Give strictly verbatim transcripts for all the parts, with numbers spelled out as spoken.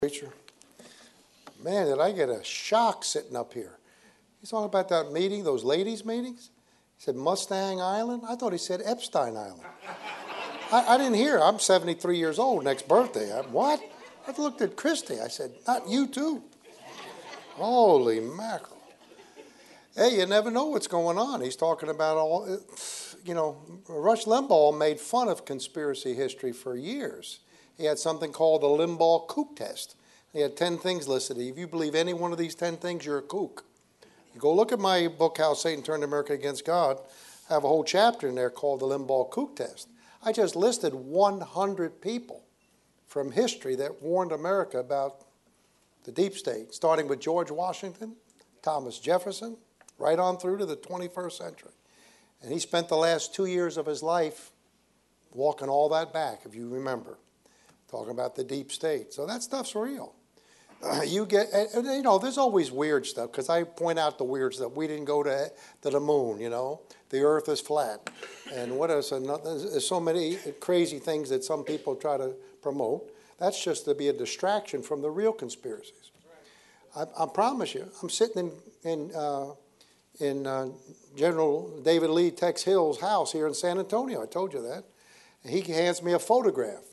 Preacher. Man, did I get a shock sitting up here. He's talking about that meeting, those ladies' meetings. He said Mustang Island. I thought he said Epstein Island. I, I didn't hear. I'm seventy-three years old next birthday. I, what? I looked at Christy. I said, not you too. Holy mackerel. Hey, you never know what's going on. He's talking about all, you know, Rush Limbaugh made fun of conspiracy history for years. He had something called the Limbaugh kook test. He had ten things listed. If you believe any one of these ten things, you're a kook. You go look at my book, How Satan Turned America Against God. I have a whole chapter in there called the Limbaugh kook test. I just listed one hundred people from history that warned America about the deep state, starting with George Washington, Thomas Jefferson, right on through to the twenty-first century. And he spent the last two years of his life walking all that back, if you remember, talking about the deep state. So that stuff's real. Uh, you get, and, you know, there's always weird stuff, because I point out the weird stuff. We didn't go to, to the moon, you know. The earth is flat. And what else? There's so many crazy things that some people try to promote. That's just to be a distraction from the real conspiracies. I, I promise you, I'm sitting in, in, uh, in uh, General David Lee Tex Hill's house here in San Antonio. I told you that. And he hands me a photograph.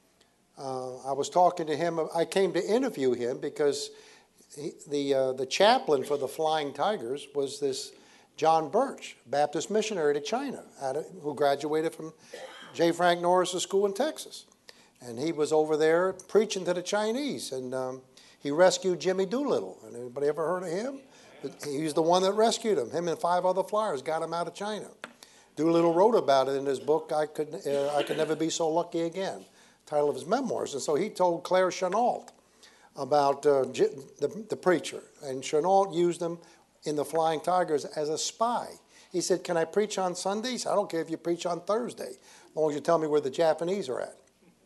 Uh, I was talking to him. I came to interview him because he, the uh, the chaplain for the Flying Tigers was this John Birch, Baptist missionary to China, of, who graduated from J. Frank Norris' school in Texas. And he was over there preaching to the Chinese. And um, he rescued Jimmy Doolittle. And anybody ever heard of him? He was the one that rescued him. Him and five other flyers got him out of China. Doolittle wrote about it in his book, I Could, uh, I Could Never Be So Lucky Again. Title of his memoirs. And so he told Claire Chennault about uh, the, the preacher. And Chennault used him in the Flying Tigers as a spy. He said, can I preach on Sundays? I don't care if you preach on Thursday, as long as you tell me where the Japanese are at.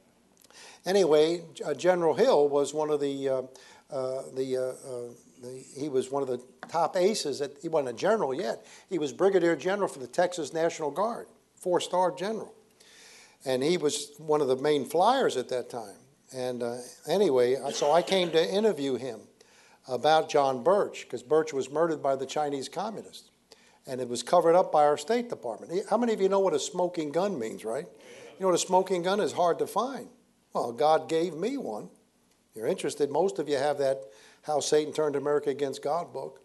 Anyway, uh, General Hill was one of the, uh, uh, the, uh, uh, the, he was one of the top aces. At, he wasn't a general yet. He was Brigadier General for the Texas National Guard, four-star general. And he was one of the main flyers at that time. And uh, anyway, so I came to interview him about John Birch, because Birch was murdered by the Chinese communists. And it was covered up by our State Department. How many of you know what a smoking gun means, right? You know what a smoking gun is? Hard to find. Well, God gave me one. You're interested. Most of you have that How Satan Turned America Against God book.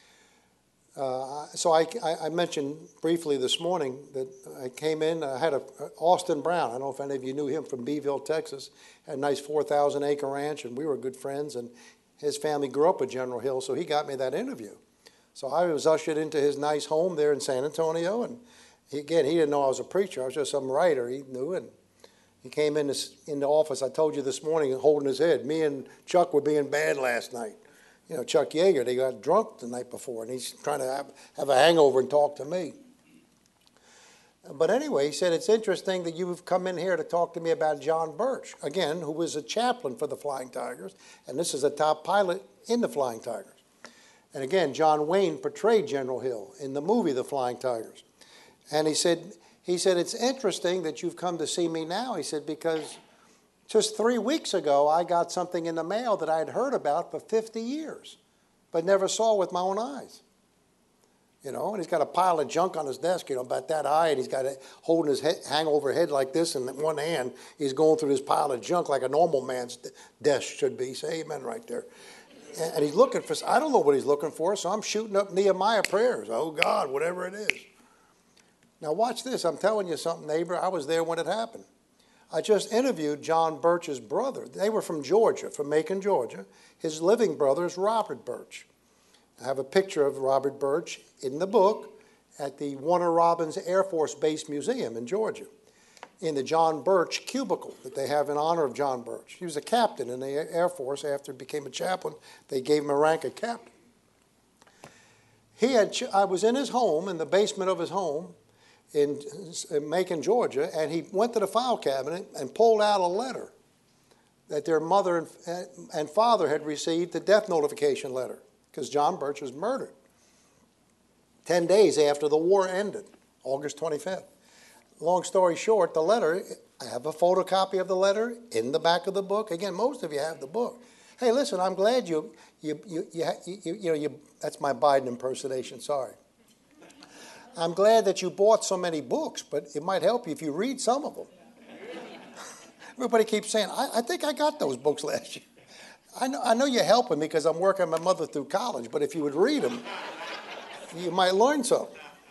Uh, so I, I mentioned briefly this morning that I came in, I had a Austin Brown, I don't know if any of you knew him, from Beeville, Texas, had a nice four thousand acre ranch, and we were good friends, and his family grew up with General Hill, so he got me that interview. So I was ushered into his nice home there in San Antonio, and he, again, he didn't know I was a preacher, I was just some writer, he knew, and he came in, this, in the office, I told you this morning, holding his head. Me and Chuck were being bad last night. You know, Chuck Yeager, they got drunk the night before, and he's trying to have, have a hangover and talk to me. But anyway, he said, it's interesting that you've come in here to talk to me about John Birch, again, who was a chaplain for the Flying Tigers, and this is a top pilot in the Flying Tigers. And again, John Wayne portrayed General Hill in the movie The Flying Tigers. And he said, he said, it's interesting that you've come to see me now, he said, because just three weeks ago, I got something in the mail that I had heard about for fifty years, but never saw with my own eyes. You know, and he's got a pile of junk on his desk, you know, about that high, and he's got it holding his head, hang over head like this, and in one hand, he's going through this pile of junk like a normal man's desk should be. Say amen right there. And he's looking for, I don't know what he's looking for, so I'm shooting up Nehemiah prayers. Oh, God, whatever it is. Now, watch this. I'm telling you something, neighbor. I was there when it happened. I just interviewed John Birch's brother. They were from Georgia, from Macon, Georgia. His living brother is Robert Birch. I have a picture of Robert Birch in the book at the Warner Robins Air Force Base Museum in Georgia, in the John Birch cubicle that they have in honor of John Birch. He was a captain in the Air Force. After he became a chaplain, they gave him a rank of captain. He had, I was in his home, in the basement of his home, in Macon, Georgia, and he went to the file cabinet and pulled out a letter that their mother and, and father had received, the death notification letter, because John Birch was murdered ten days after the war ended, August twenty-fifth. Long story short, the letter, I have a photocopy of the letter in the back of the book. Again, most of you have the book. Hey, listen, I'm glad you, you, you, you, you, you know, you, that's my Biden impersonation, sorry. I'm glad that you bought so many books, but it might help you if you read some of them. Everybody keeps saying, I, I think I got those books last year. I know, I know you're helping me because I'm working my mother through college, but if you would read them, you might learn something.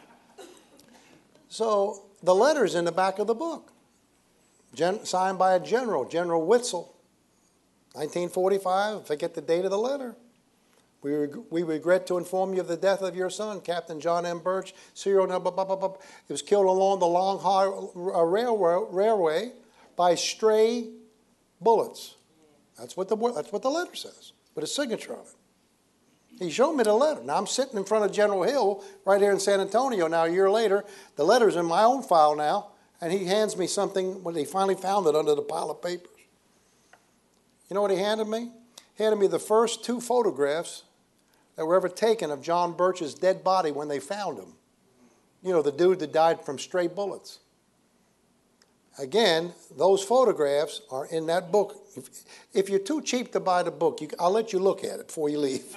So the letter's in the back of the book, Gen, signed by a general, General Witzel, nineteen forty-five, forget the date of the letter. We, reg we regret to inform you of the death of your son, Captain John M. Birch, serial number, blah, blah, blah. He was killed along the Long Haul Railway, railway by stray bullets. That's what the that's what the letter says, with a signature on it. He showed me the letter. Now I'm sitting in front of General Hill right here in San Antonio now a year later. The letter's in my own file now, and he hands me something when he finally found it under the pile of papers. You know what he handed me? He handed me the first two photographs that were ever taken of John Birch's dead body when they found him. You know, the dude that died from stray bullets. Again, those photographs are in that book. If, if you're too cheap to buy the book, you, I'll let you look at it before you leave.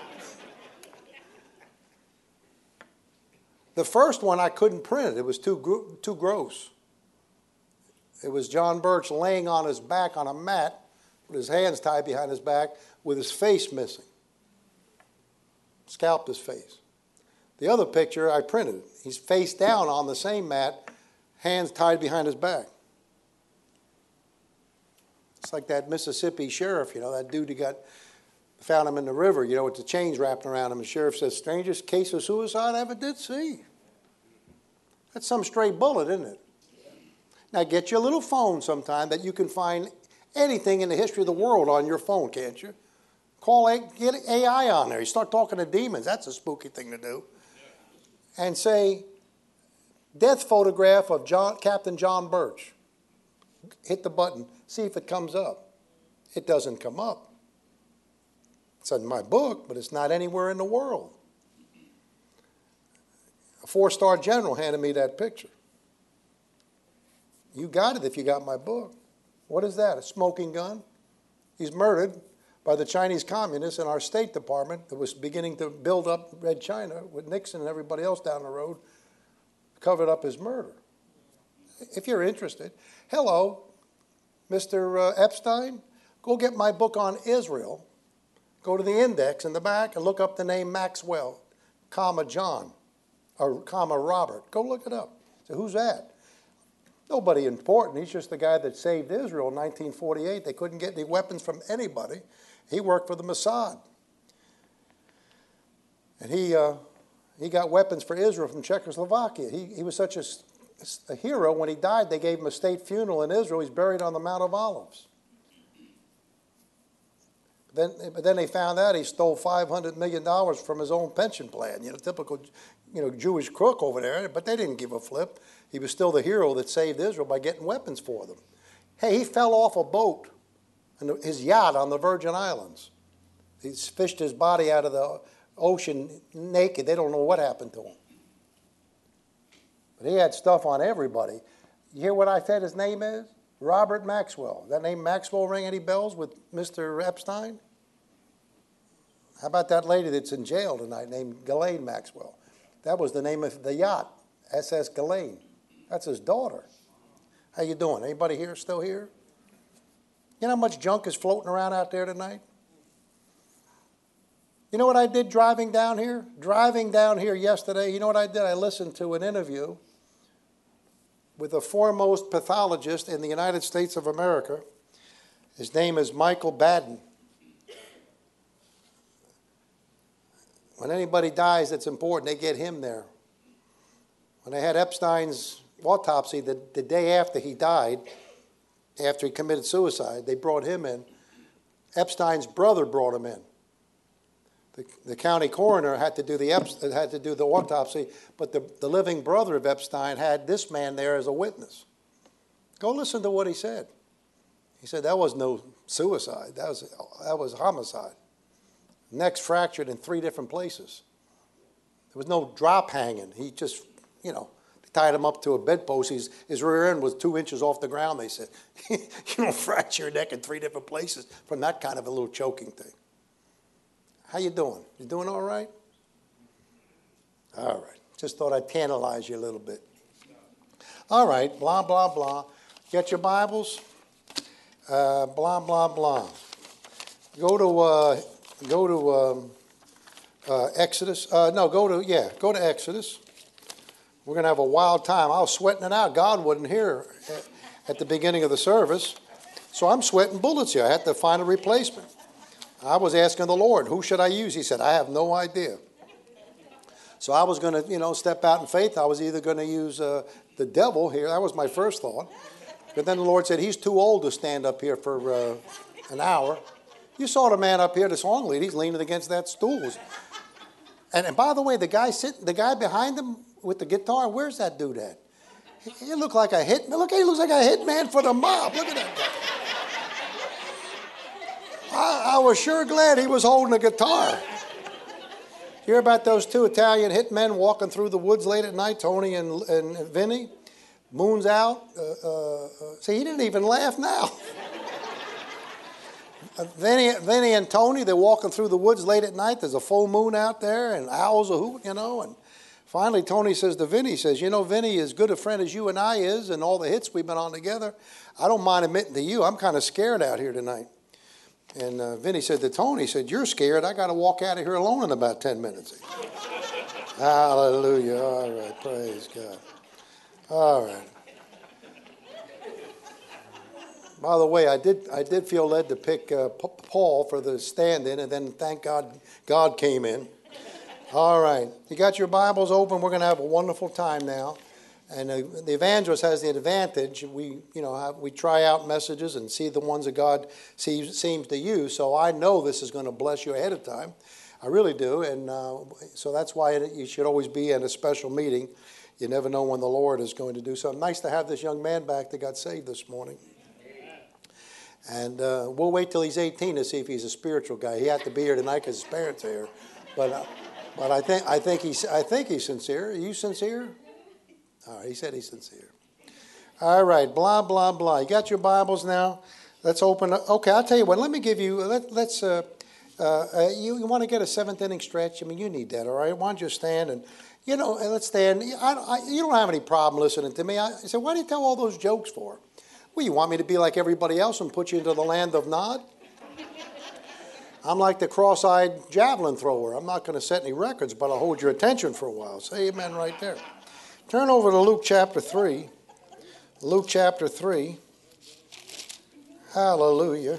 The first one, I couldn't print it. It was too, too gross. It was John Birch laying on his back on a mat with his hands tied behind his back with his face missing. Scalped his face. The other picture, I printed it. He's face down on the same mat, hands tied behind his back. It's like that Mississippi sheriff, you know, that dude who got, found him in the river, you know, with the chains wrapped around him. The sheriff says, strangest case of suicide I ever did see. That's some stray bullet, isn't it? Now get you a little phone sometime that you can find anything in the history of the world on your phone, can't you? Call a, get A I on there. You start talking to demons. That's a spooky thing to do. And say, death photograph of John, Captain John Birch. Hit the button. See if it comes up. It doesn't come up. It's in my book, but it's not anywhere in the world. A four-star general handed me that picture. You got it if you got my book. What is that, a smoking gun? He's murdered by the Chinese communists in our State Department that was beginning to build up Red China with Nixon and everybody else down the road, covered up his murder. If you're interested, hello, Mister Uh, Epstein, go get my book on Israel. Go to the index in the back and look up the name Maxwell, comma John, or comma Robert. Go look it up. So who's that? Nobody important. He's just the guy that saved Israel in nineteen forty-eight. They couldn't get any weapons from anybody. He worked for the Mossad. And he, uh, he got weapons for Israel from Czechoslovakia. He, he was such a, a hero. When he died, they gave him a state funeral in Israel. He's buried on the Mount of Olives. Then, but then they found out he stole five hundred million dollars from his own pension plan. You know, typical, you know, Jewish crook over there. But they didn't give a flip. He was still the hero that saved Israel by getting weapons for them. Hey, he fell off a boat, and his yacht on the Virgin Islands. He fished his body out of the ocean naked. They don't know what happened to him. But he had stuff on everybody. You hear what I said his name is? Robert Maxwell. Does that name Maxwell ring any bells with Mister Epstein? How about that lady that's in jail tonight named Ghislaine Maxwell? That was the name of the yacht, S S Ghislaine. That's his daughter. How you doing? Anybody here still here? You know how much junk is floating around out there tonight? You know what I did driving down here? Driving down here yesterday, you know what I did? I listened to an interview with the foremost pathologist in the United States of America. His name is Michael Baden. When anybody dies that's important, they get him there. When they had Epstein's autopsy the, the day after he died, after he committed suicide, they brought him in. Epstein's brother brought him in. The, the county coroner had to do the had to do the autopsy, but the, the living brother of Epstein had this man there as a witness. Go listen to what he said. He said that was no suicide. That was that was homicide. Necks fractured in three different places. There was no drop hanging. He just, you know, tied him up to a bedpost. His, his rear end was two inches off the ground, they said. You don't fracture your neck in three different places from that kind of a little choking thing. How you doing? You doing all right? All right. Just thought I'd tantalize you a little bit. All right. Blah, blah, blah. Get your Bibles? Uh, blah, blah, blah. Go to, uh, go to um, uh, Exodus. Uh, no, go to, yeah, go to Exodus. We're going to have a wild time. I was sweating it out. God wasn't here at, at the beginning of the service. So I'm sweating bullets here. I had to find a replacement. I was asking the Lord, who should I use? He said, I have no idea. So I was going to, you know, step out in faith. I was either going to use uh, the devil here. That was my first thought. But then the Lord said, he's too old to stand up here for uh, an hour. You saw the man up here, the song lead. He's leaning against that stool. And, and by the way, the guy sitting, the guy behind him with the guitar, where's that dude at? He, he looked like a hit. Look, he looks like a hitman for the mob. Look at that guy. I, I was sure glad he was holding a guitar. You hear about those two Italian hitmen walking through the woods late at night, Tony and, and Vinny? Moon's out. Uh, uh, see, he didn't even laugh now. uh, Vinny, Vinny and Tony, they're walking through the woods late at night. There's a full moon out there, and owls are hooting, you know. And finally, Tony says to Vinny, he says, you know, Vinny, as good a friend as you and I is, and all the hits we've been on together, I don't mind admitting to you, I'm kind of scared out here tonight. And uh, Vinny said to Tony, he said, you're scared. I got to walk out of here alone in about ten minutes. Hallelujah. All right. Praise God. All right. By the way, I did I did feel led to pick uh, P- Paul for the stand-in, and then thank God God came in. All right. You got your Bibles open. We're going to have a wonderful time now. And uh, the evangelist has the advantage. We, you know, have, we try out messages and see the ones that God sees, seems to use. So I know this is going to bless you ahead of time. I really do. And uh, so that's why it, you should always be at a special meeting. You never know when the Lord is going to do something. Nice to have this young man back that got saved this morning. And uh, we'll wait till he's eighteen to see if he's a spiritual guy. He had to be here tonight because his parents are here. But uh, but I think I think he's I think he's sincere. Are you sincere? All right, he said he's sincere. All right, blah, blah, blah. You got your Bibles now? Let's open up. Okay, I'll tell you what. Let me give you, let, let's, uh, uh, uh, you, you want to get a seventh inning stretch? I mean, you need that, all right? Why don't you stand and, you know, and let's stand. I, I, you don't have any problem listening to me. I, I said, why do you tell all those jokes for? Well, you want me to be like everybody else and put you into the land of Nod? I'm like the cross-eyed javelin thrower. I'm not going to set any records, but I'll hold your attention for a while. Say amen right there. Turn over to Luke chapter three. Luke chapter three. Hallelujah.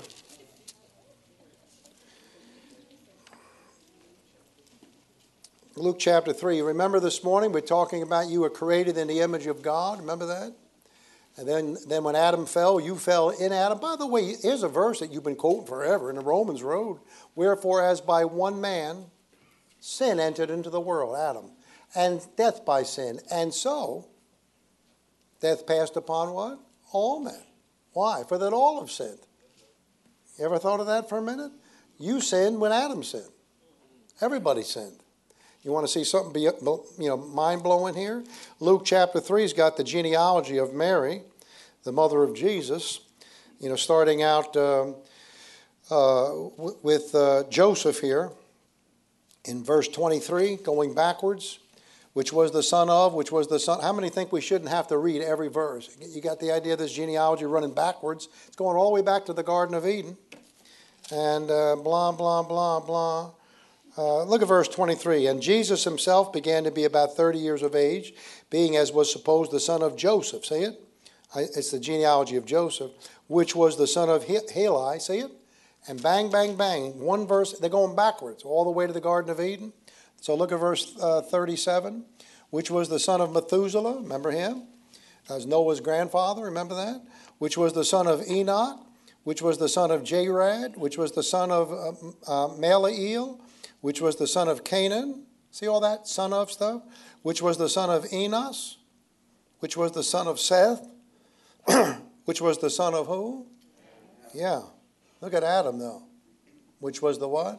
Luke chapter three. Remember this morning we're talking about you were created in the image of God. Remember that? And then, then when Adam fell, you fell in Adam. By the way, here's a verse that you've been quoting forever in the Romans Road. Wherefore, as by one man sin entered into the world, Adam. And death by sin. And so, death passed upon what? All men. Why? For that all have sinned. You ever thought of that for a minute? You sinned when Adam sinned. Everybody sinned. You want to see something be, you know, mind-blowing here? Luke chapter three's got the genealogy of Mary, the mother of Jesus. You know, starting out um, uh, w- with uh, Joseph here in verse twenty-three, going backwards. Which was the son of, which was the son. How many think we shouldn't have to read every verse? You got the idea of this genealogy running backwards. It's going all the way back to the Garden of Eden. And uh, blah, blah, blah, blah. Uh, look at verse twenty-three. And Jesus himself began to be about thirty years of age, being as was supposed the son of Joseph. See it? It's the genealogy of Joseph, which was the son of Heli. See it? And bang, bang, bang. One verse, they're going backwards all the way to the Garden of Eden. So look at verse uh, thirty-seven, which was the son of Methuselah, remember him? As Noah's grandfather, remember that? Which was the son of Enoch, which was the son of Jared, which was the son of uh, uh, Malaiel, which was the son of Canaan. See all that son of stuff? Which was the son of Enos, which was the son of Seth, which was the son of who? Yeah. Look at Adam, though. Which was the what?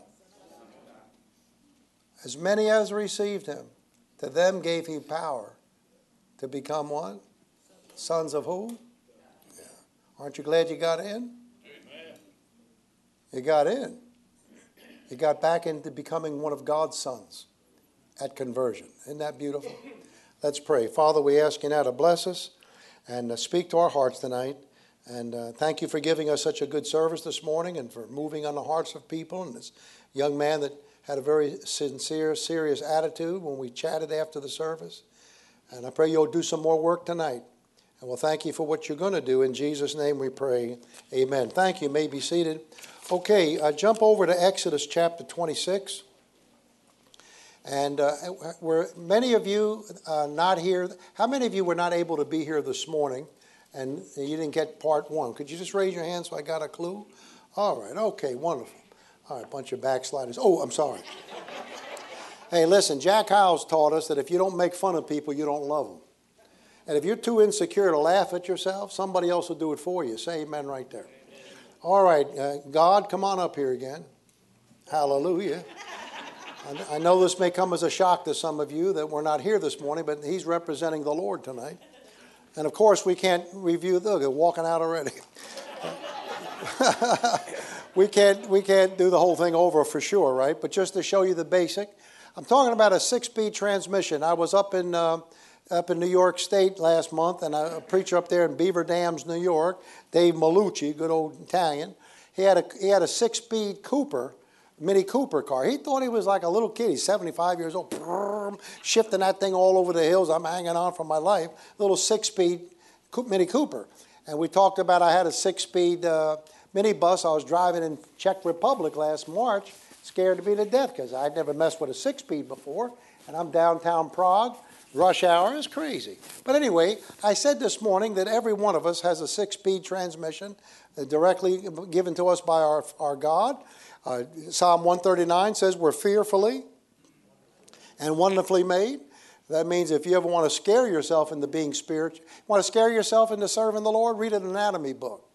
As many as received him, to them gave he power to become what? Sons of who? Yeah. Aren't you glad you got in? Amen. You got in. You got back into becoming one of God's sons at conversion. Isn't that beautiful? Let's pray. Father, we ask you now to bless us and uh, speak to our hearts tonight. And uh, thank you for giving us such a good service this morning and for moving on the hearts of people. And this young man that had a very sincere, serious attitude when we chatted after the service. And I pray you'll do some more work tonight. And we'll thank you for what you're going to do. In Jesus' name we pray. Amen. Thank you. You may be seated. Okay, uh, jump over to Exodus chapter twenty-six. And uh, were many of you uh, not here? How many of you were not able to be here this morning and you didn't get part one? Could you just raise your hand so I got a clue? All right, okay, wonderful. All right, bunch of backsliders. Oh, I'm sorry. Hey, listen, Jack Howes taught us that if you don't make fun of people, you don't love them. And if you're too insecure to laugh at yourself, somebody else will do it for you. Say amen right there. All right, uh, God, come on up here again. Hallelujah. I know this may come as a shock to some of you that we're not here this morning, but he's representing the Lord tonight. And of course, we can't review, look, they're walking out already. we can't we can't do the whole thing over for sure, right? But just to show you the basic. I'm talking about a six-speed transmission. I was up in uh, up in New York State last month, and a preacher up there in Beaver Dams, New York, Dave Malucci, good old Italian. He had a he had a six-speed Cooper, Mini Cooper car. He thought he was like a little kid. He's seventy-five years old, brrr, shifting that thing all over the hills. I'm hanging on for my life. Little six-speed Mini Cooper. And we talked about I had a six-speed uh, minibus. I was driving in Czech Republic last March, scared to be to death because I'd never messed with a six-speed before. And I'm downtown Prague. Rush hour is crazy. But anyway, I said this morning that every one of us has a six-speed transmission uh, directly given to us by our, our God. Uh, Psalm one thirty-nine says we're fearfully and wonderfully made. That means if you ever want to scare yourself into being spiritual, want to scare yourself into serving the Lord, read an anatomy book.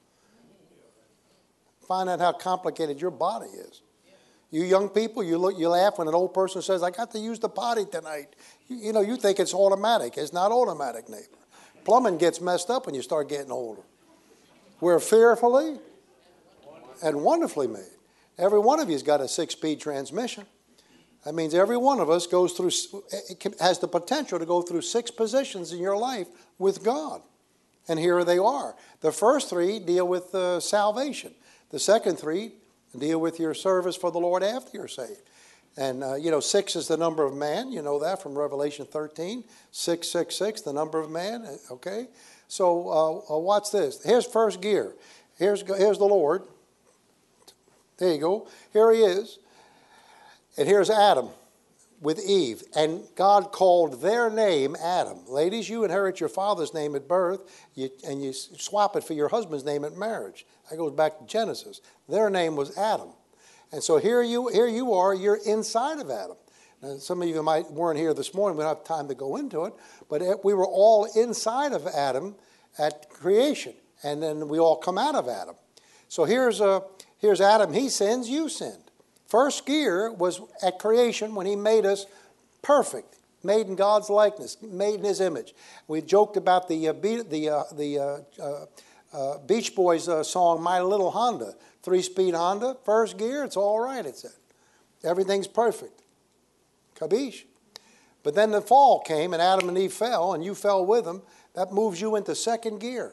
Find out how complicated your body is. You young people, you look, you laugh when an old person says, I got to use the potty tonight. You, you know, you think it's automatic. It's not automatic, neighbor. Plumbing gets messed up when you start getting older. We're fearfully and wonderfully made. Every one of you has got a six-speed transmission. That means every one of us goes through, has the potential to go through six positions in your life with God. And here they are. The first three deal with uh, salvation. The second three deal with your service for the Lord after you're saved. And, uh, you know, six is the number of man. You know that from Revelation thirteen. Six, six, six, the number of man. Okay? So uh, uh, watch this. Here's first gear. Here's, here's the Lord. There you go. Here he is. And here's Adam with Eve. And God called their name Adam. Ladies, you inherit your father's name at birth, you, and you swap it for your husband's name at marriage. That goes back to Genesis. Their name was Adam. And so here you, here you are, you're inside of Adam. Now, some of you might weren't here this morning. We don't have time to go into it. But we were all inside of Adam at creation. And then we all come out of Adam. So here's, a, here's Adam. He sins, you sinned. First gear was at creation when he made us perfect, made in God's likeness, made in his image. We joked about the uh, be- the uh, the uh, uh, uh, Beach Boys uh, song, My Little Honda, three-speed Honda, first gear, it's all right, it said. Everything's perfect. Kabish. But then the fall came and Adam and Eve fell and you fell with them. That moves you into second gear.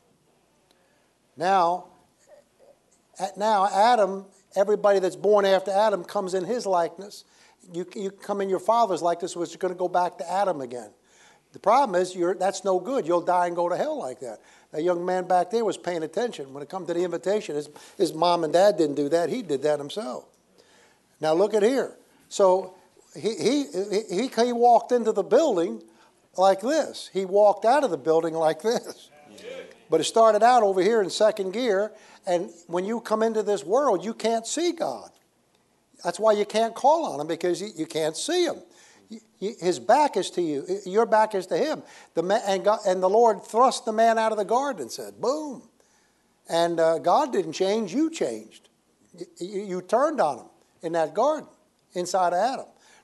Now, at now Adam... Everybody that's born after Adam comes in his likeness. You, you come in your father's likeness, which is going to go back to Adam again. The problem is you're, that's no good. You'll die and go to hell like that. That young man back there was paying attention. When it comes to the invitation, his, his mom and dad didn't do that. He did that himself. Now look at here. So he, he, he, he walked into the building like this. He walked out of the building like this. But it started out over here in second gear. And when you come into this world, you can't see God. That's why you can't call on him, because you, you can't see him. You, you, his back is to you. Your back is to him. The man, and, God, and the Lord thrust the man out of the garden and said, boom. And uh, God didn't change. You changed. You, you, you turned on him in that garden inside of Adam.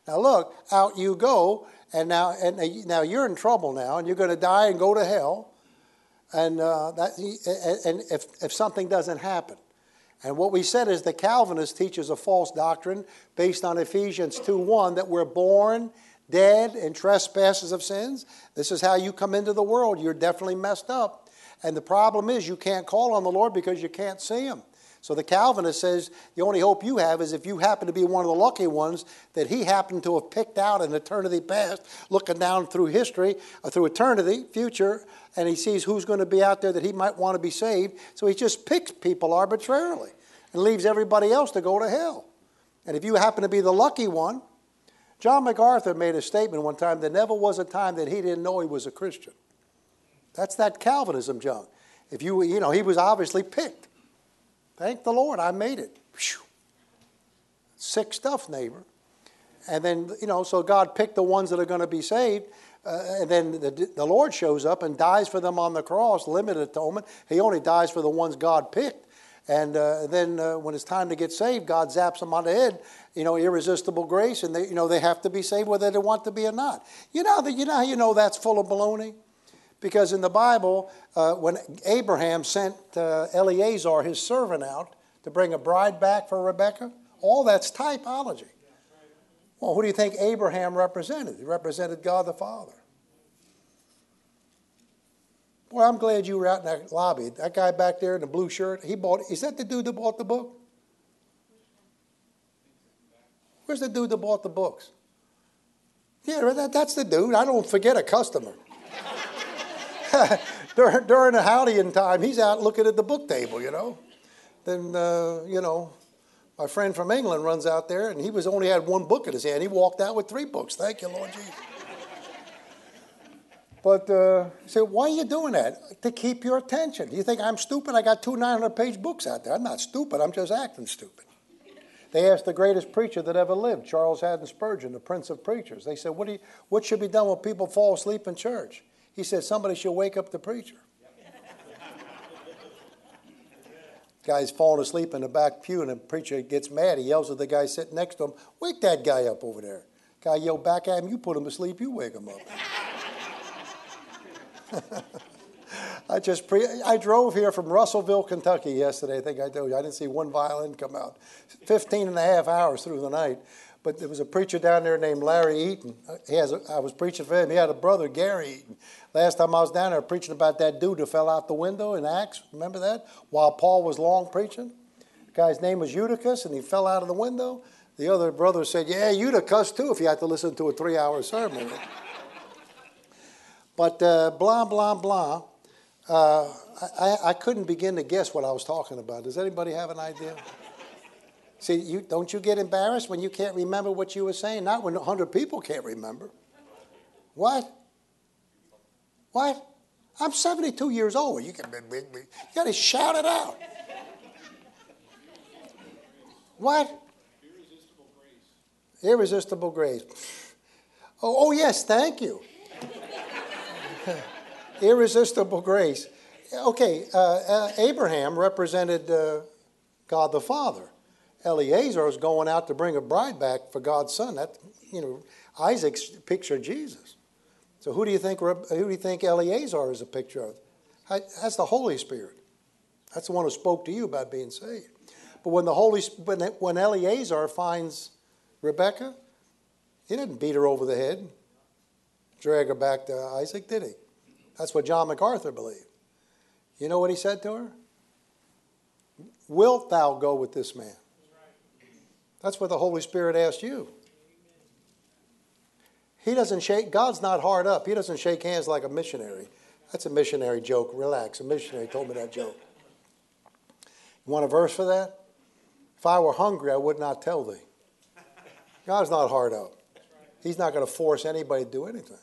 Now look, out you go, and now and now you're in trouble now, and you're going to die and go to hell, and uh, that and if if something doesn't happen. And what we said is the Calvinist teaches a false doctrine based on Ephesians two one that we're born dead in trespasses of sins. This is how you come into the world. You're definitely messed up. And the problem is you can't call on the Lord because you can't see him. So the Calvinist says the only hope you have is if you happen to be one of the lucky ones that he happened to have picked out in eternity past, looking down through history, or through eternity, future, and he sees who's going to be out there that he might want to be saved. So he just picks people arbitrarily and leaves everybody else to go to hell. And if you happen to be the lucky one, John MacArthur made a statement one time, there never was a time that he didn't know he was a Christian. That's that Calvinism junk. If you, you know, he was obviously picked. Thank the Lord, I made it. Whew. Sick stuff, neighbor. And then, you know, so God picked the ones that are going to be saved. Uh, and then the, the Lord shows up and dies for them on the cross, limited atonement. He only dies for the ones God picked. And uh, then uh, when it's time to get saved, God zaps them on the head, you know, irresistible grace. And, they, you know, they have to be saved whether they want to be or not. You know, that, you know how you know that's full of baloney? Because in the Bible, uh, when Abraham sent uh, Eleazar, his servant, out to bring a bride back for Rebekah, all that's typology. Well, who do you think Abraham represented? He represented God the Father. Well, I'm glad you were out in that lobby. That guy back there in the blue shirt, he bought, is that the dude that bought the book? Where's the dude that bought the books? Yeah, that, that's the dude. I don't forget a customer. during, during the Howdian time, he's out looking at the book table, you know. Then, uh, you know, my friend from England runs out there, and he was only had one book in his hand. He walked out with three books. Thank you, Lord Jesus. But uh, he said, why are you doing that? To keep your attention. Do you think I'm stupid? I got two nine hundred page books out there. I'm not stupid. I'm just acting stupid. They asked the greatest preacher that ever lived, Charles Haddon Spurgeon, the Prince of Preachers. They said, what, do you, what should be done when people fall asleep in church? He said, somebody should wake up the preacher. Guy's falling asleep in the back pew, and the preacher gets mad. He yells at the guy sitting next to him, wake that guy up over there. Guy yelled back at him, you put him to sleep, you wake him up. I just pre- I drove here from Russellville, Kentucky yesterday. I think I told you. I didn't see one violin come out. fifteen and a half hours through the night. But there was a preacher down there named Larry Eaton. He has a, I was preaching for him. He had a brother, Gary Eaton. Last time I was down there preaching about that dude who fell out the window in Acts. Remember that? While Paul was long preaching. The guy's name was Eutychus, and he fell out of the window. The other brother said, yeah, you'd have cussed too if you had to listen to a three-hour sermon. But uh, blah, blah, blah. Uh, I, I couldn't begin to guess what I was talking about. Does anybody have an idea? See, you, don't you get embarrassed when you can't remember what you were saying? Not when a hundred people can't remember. What? What? I'm seventy-two years old. You, can, you got to shout it out. What? Irresistible grace. Irresistible grace. Oh, oh yes, thank you. Irresistible grace. Okay, uh, uh, Abraham represented uh, God the Father. Eleazar was going out to bring a bride back for God's son. That, you know, Isaac's picture of Jesus. So who do you think? Who do you think Eleazar is a picture of? That's the Holy Spirit. That's the one who spoke to you about being saved. But when the Holy, when when Eleazar finds Rebekah, he didn't beat her over the head, drag her back to Isaac, did he? That's what John MacArthur believed. You know what he said to her? Wilt thou go with this man? That's what the Holy Spirit asked you. He doesn't shake, God's not hard up. He doesn't shake hands like a missionary. That's a missionary joke. Relax. A missionary told me that joke. You want a verse for that? If I were hungry, I would not tell thee. God's not hard up. He's not going to force anybody to do anything.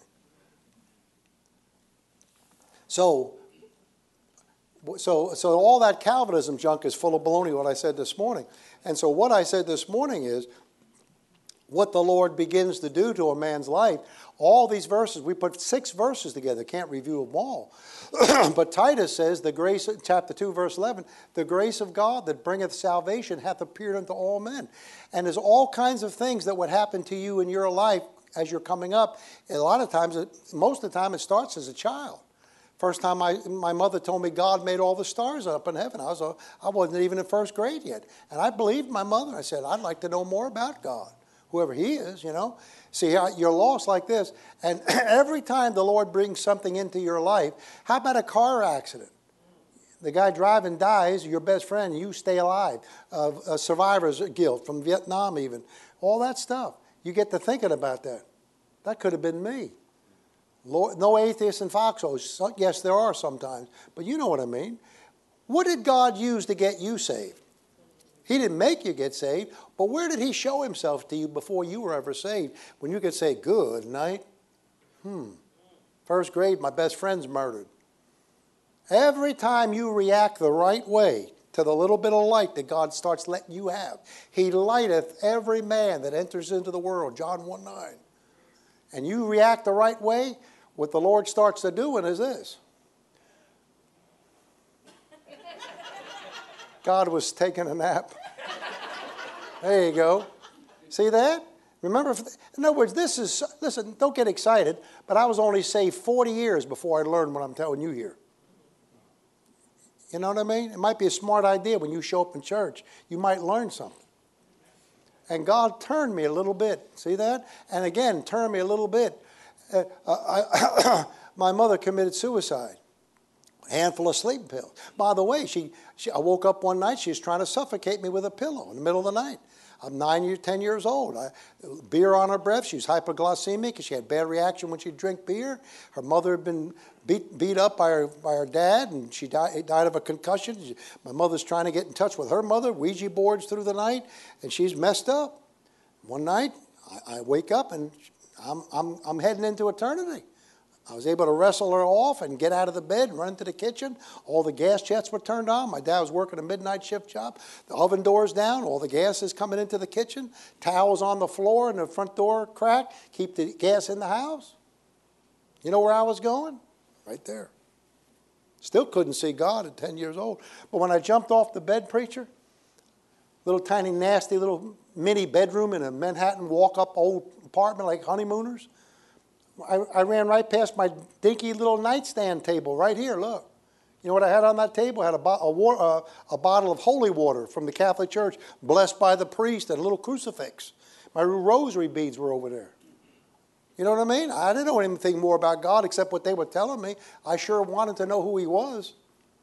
So, so, so all that Calvinism junk is full of baloney, what I said this morning. And so what I said this morning is, what the Lord begins to do to a man's life. All these verses, we put six verses together, can't review them all. But Titus says, the grace, chapter two, verse eleven, the grace of God that bringeth salvation hath appeared unto all men. And there's all kinds of things that would happen to you in your life as you're coming up. And a lot of times, most of the time, it starts as a child. First time my, my mother told me God made all the stars up in heaven, I, was a, I wasn't even in first grade yet. And I believed my mother. I said, I'd like to know more about God, whoever he is, you know. See, you're lost like this. And every time the Lord brings something into your life, how about a car accident? The guy driving dies, your best friend, you stay alive. Uh, a survivor's guilt from Vietnam even. All that stuff. You get to thinking about that. That could have been me. Lord, no atheists in foxholes. Yes, there are sometimes. But you know what I mean. What did God use to get you saved? He didn't make you get saved, but where did he show himself to you before you were ever saved? When you could say, good night. Hmm. First grade, my best friend's murdered. Every time you react the right way to the little bit of light that God starts letting you have, he lighteth every man that enters into the world, John one nine. And you react the right way, what the Lord starts to doing is this. God was taking a nap. There you go. See that? Remember, in other words, this is, listen, don't get excited, but I was only saved forty years before I learned what I'm telling you here. You know what I mean? It might be a smart idea when you show up in church. You might learn something. And God turned me a little bit. See that? And again, turned me a little bit. Uh, I, my mother committed suicide. A handful of sleeping pills. By the way, she, she, I woke up one night, she was trying to suffocate me with a pillow in the middle of the night. I'm nine, years, ten years old. I, beer on her breath. She was hypoglycemic because she had bad reaction when she'd drink beer. Her mother had been beat, beat up by her, by her dad, and she died, died of a concussion. She, my mother's trying to get in touch with her mother, Ouija boards through the night, and she's messed up. One night, I, I wake up, and I'm, I'm, I'm heading into eternity. I was able to wrestle her off and get out of the bed and run into the kitchen. All the gas jets were turned on. My dad was working a midnight shift job. The oven door's down. All the gas is coming into the kitchen. Towels on the floor and the front door cracked. Keep the gas in the house. You know where I was going? Right there. Still couldn't see God at ten years old. But when I jumped off the bed, preacher, little tiny nasty little mini bedroom in a Manhattan walk-up old apartment like honeymooners, I, I ran right past my dinky little nightstand table right here, look. You know what I had on that table? I had a, bo- a, war, uh, a bottle of holy water from the Catholic Church, blessed by the priest, and a little crucifix. My rosary beads were over there. You know what I mean? I didn't know anything more about God except what they were telling me. I sure wanted to know who he was.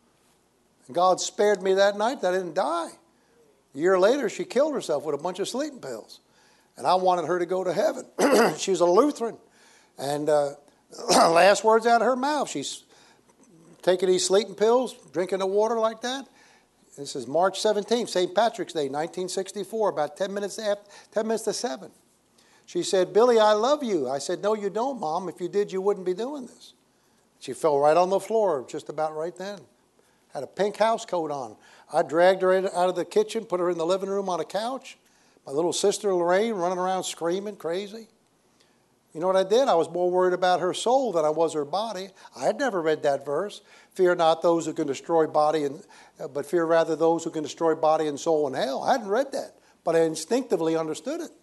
And God spared me that night. I didn't die. A year later, she killed herself with a bunch of sleeping pills. And I wanted her to go to heaven. She was a Lutheran. And uh, last words out of her mouth, she's taking these sleeping pills, drinking the water like that. This is March seventeenth, Saint Patrick's Day, nineteen sixty-four, about ten minutes after, ten minutes to seven. She said, Billy, I love you. I said, no, you don't, Mom. If you did, you wouldn't be doing this. She fell right on the floor just about right then. Had a pink house coat on. I dragged her out of the kitchen, put her in the living room on a couch. My little sister, Lorraine, running around screaming crazy. You know what I did? I was more worried about her soul than I was her body. I had never read that verse. Fear not those who can destroy body, and, but fear rather those who can destroy body and soul in hell. I hadn't read that, but I instinctively understood it.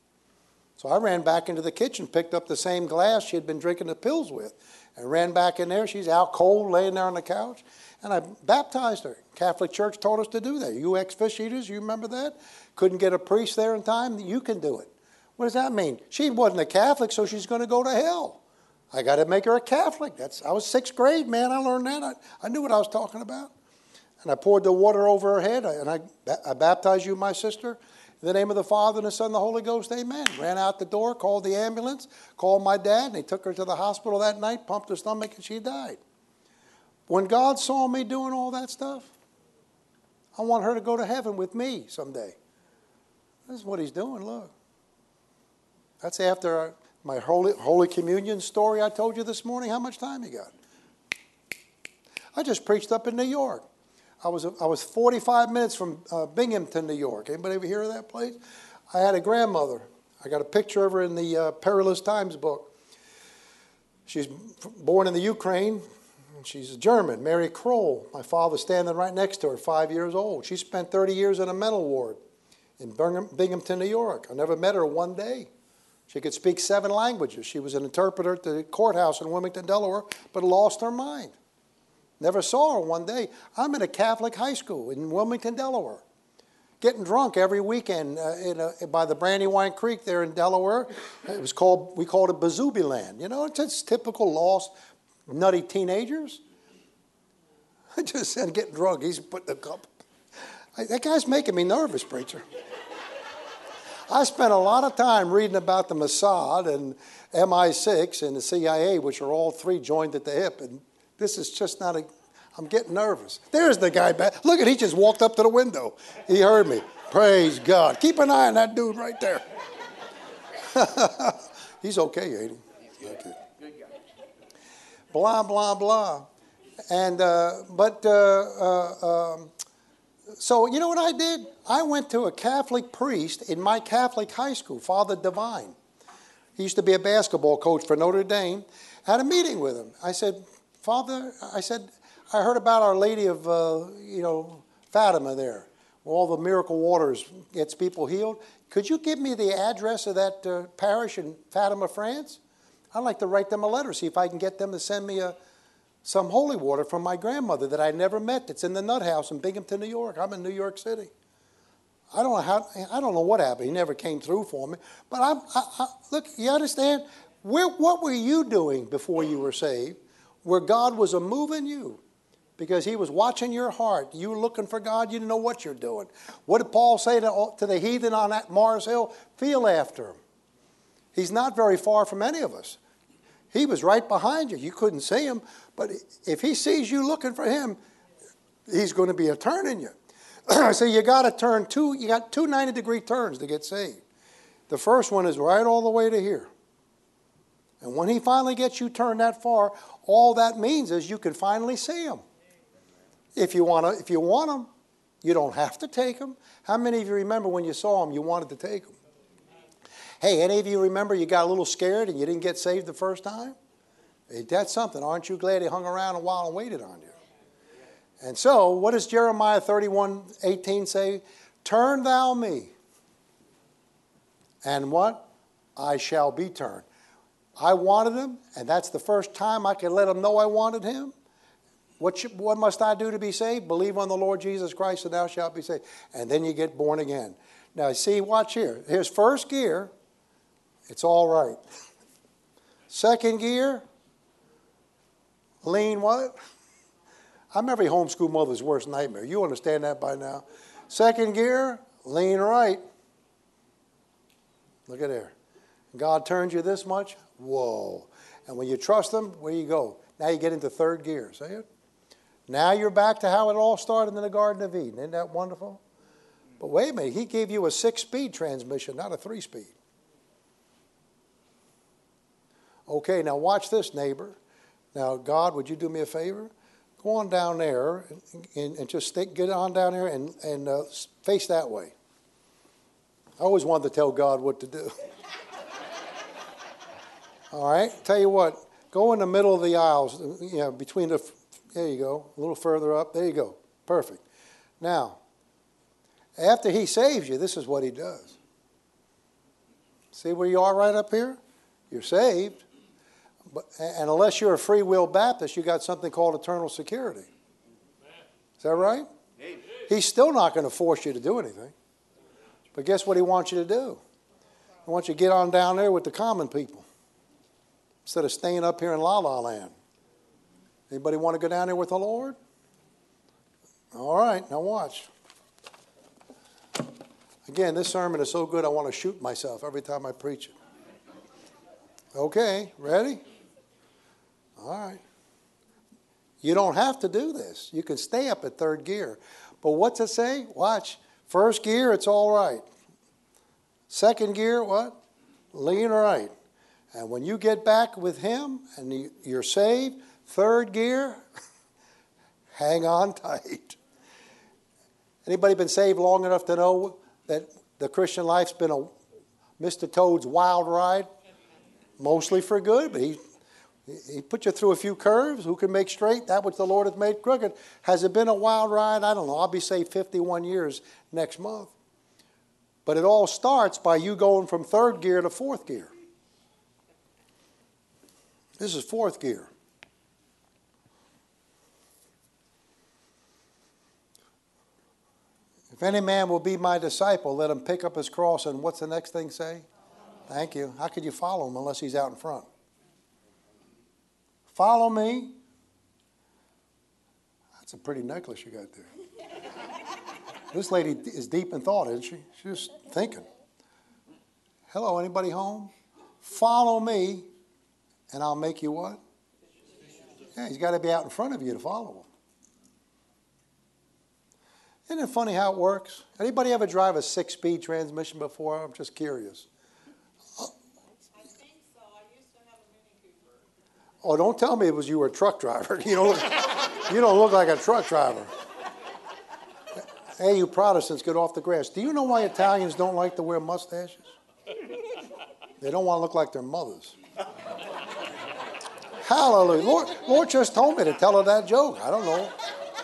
So I ran back into the kitchen, picked up the same glass she had been drinking the pills with, and ran back in there. She's out cold, laying there on the couch, and I baptized her. Catholic Church told us to do that. You ex-fish eaters, you remember that? Couldn't get a priest there in time? You can do it. What does that mean? She wasn't a Catholic, so she's going to go to hell. I got to make her a Catholic. That's I was sixth grade, man. I learned that. I, I knew what I was talking about. And I poured the water over her head, and I, I baptized you, my sister, in the name of the Father, and the Son, and the Holy Ghost, amen. Ran out the door, called the ambulance, called my dad, and they took her to the hospital that night, pumped her stomach, and she died. When God saw me doing all that stuff, I want her to go to heaven with me someday. This is what he's doing, look. That's after my Holy, Holy Communion story I told you this morning. How much time you got? I just preached up in New York. I was I was forty-five minutes from uh, Binghamton, New York. Anybody ever hear of that place? I had a grandmother. I got a picture of her in the uh, Perilous Times book. She's born in the Ukraine. She's a German, Mary Kroll. My father standing right next to her, five years old. She spent thirty years in a mental ward in Binghamton, New York. I never met her one day. She could speak seven languages. She was an interpreter at the courthouse in Wilmington, Delaware, but lost her mind. Never saw her one day. I'm in a Catholic high school in Wilmington, Delaware, getting drunk every weekend uh, in a, by the Brandywine Creek there in Delaware. It was called, we called it Bazooby Land. You know, it's just typical lost, nutty teenagers. I just said getting drunk. He's putting a cup. I, that guy's making me nervous, preacher. I spent a lot of time reading about the Mossad and M I six and the C I A, which are all three joined at the hip. And this is just not a, I'm getting nervous. There's the guy back. Look at, he just walked up to the window. He heard me. Praise God. Keep an eye on that dude right there. He's okay, ain't he? Okay. Blah, blah, blah. And, uh, but, uh, uh, um, so you know what I did? I went to a Catholic priest in my Catholic high school, Father Divine. He used to be a basketball coach for Notre Dame. I had a meeting with him. I said, Father, I said, I heard about Our Lady of, uh, you know, Fatima there, where all the miracle waters gets people healed. Could you give me the address of that uh, parish in Fatima, France? I'd like to write them a letter, see if I can get them to send me a, some holy water from my grandmother that I never met. That's in the Nut House in Binghamton, New York. I'm in New York City. I don't know how. I don't know what happened. He never came through for me. But I'm, I, I, look, you understand? Where, what were you doing before you were saved? Where God was a moving you, because He was watching your heart. You were looking for God. You didn't know what you're doing. What did Paul say to, to the heathen on that Mars Hill? Feel after Him. He's not very far from any of us. He was right behind you. You couldn't see Him. But if He sees you looking for Him, He's going to be a turning you. So you got to turn two, you got two ninety degree turns to get saved. The first one is right all the way to here. And when He finally gets you turned that far, all that means is you can finally see Him. If you want to, if you want Him, you don't have to take Him. How many of you remember when you saw Him, you wanted to take Him? Hey, any of you remember you got a little scared and you didn't get saved the first time? Hey, that's something. Aren't you glad He hung around a while and waited on you? And so, what does Jeremiah thirty-one eighteen say? Turn thou me, and what? I shall be turned. I wanted Him, and that's the first time I could let Him know I wanted Him. What, should, what must I do to be saved? Believe on the Lord Jesus Christ, and thou shalt be saved. And then you get born again. Now, see, watch here. Here's first gear. It's all right. Second gear, lean what? I'm every homeschool mother's worst nightmare. You understand that by now. Second gear, lean right. Look at there. God turns you this much. Whoa. And when you trust Him, where you go? Now you get into third gear. See it? Now you're back to how it all started in the Garden of Eden. Isn't that wonderful? But wait a minute. He gave you a six-speed transmission, not a three-speed. Okay, now watch this, neighbor. Now, God, would you do me a favor? Go on down there and, and, and just stick, get on down there and, and uh, face that way. I always wanted to tell God what to do. All right, tell you what, go in the middle of the aisles, you know, between the, there you go, a little further up, there you go, perfect. Now, after He saves you, this is what He does. See where you are right up here? You're saved. But, and unless you're a free will Baptist, you got something called eternal security. Is that right? He's still not going to force you to do anything. But guess what He wants you to do? He wants you to get on down there with the common people instead of staying up here in La La Land. Anybody want to go down there with the Lord? All right, now watch. Again, this sermon is so good I want to shoot myself every time I preach it. Okay, ready? All right. You don't have to do this. You can stay up at third gear. But what's it say? Watch. First gear, it's all right. Second gear, what? Lean right. And when you get back with Him and you're saved, third gear, hang on tight. Anybody been saved long enough to know that the Christian life's been a, Mister Toad's Wild Ride, mostly for good, but he, he put you through a few curves. Who can make straight that which the Lord hath made crooked? Has it been a wild ride? I don't know. I'll be saved fifty-one years next month. But it all starts by you going from third gear to fourth gear. This is fourth gear. If any man will be my disciple, let him pick up his cross. And what's the next thing say? Thank you. How could you follow him unless he's out in front? Follow me. That's a pretty necklace you got there. This lady is deep in thought, isn't she? She's just thinking. Hello, anybody home? Follow me, and I'll make you what? Yeah, he's got to be out in front of you to follow him. Isn't it funny how it works? Anybody ever drive a six-speed transmission before? I'm just curious. I think so. I used to have a Mini Cooper. Oh, don't tell me it was you were a truck driver. You don't look, you don't look like a truck driver. Hey, you Protestants, get off the grass. Do you know why Italians don't like to wear mustaches? They don't want to look like their mothers. Hallelujah. Lord, Lord just told me to tell her that joke. I don't know.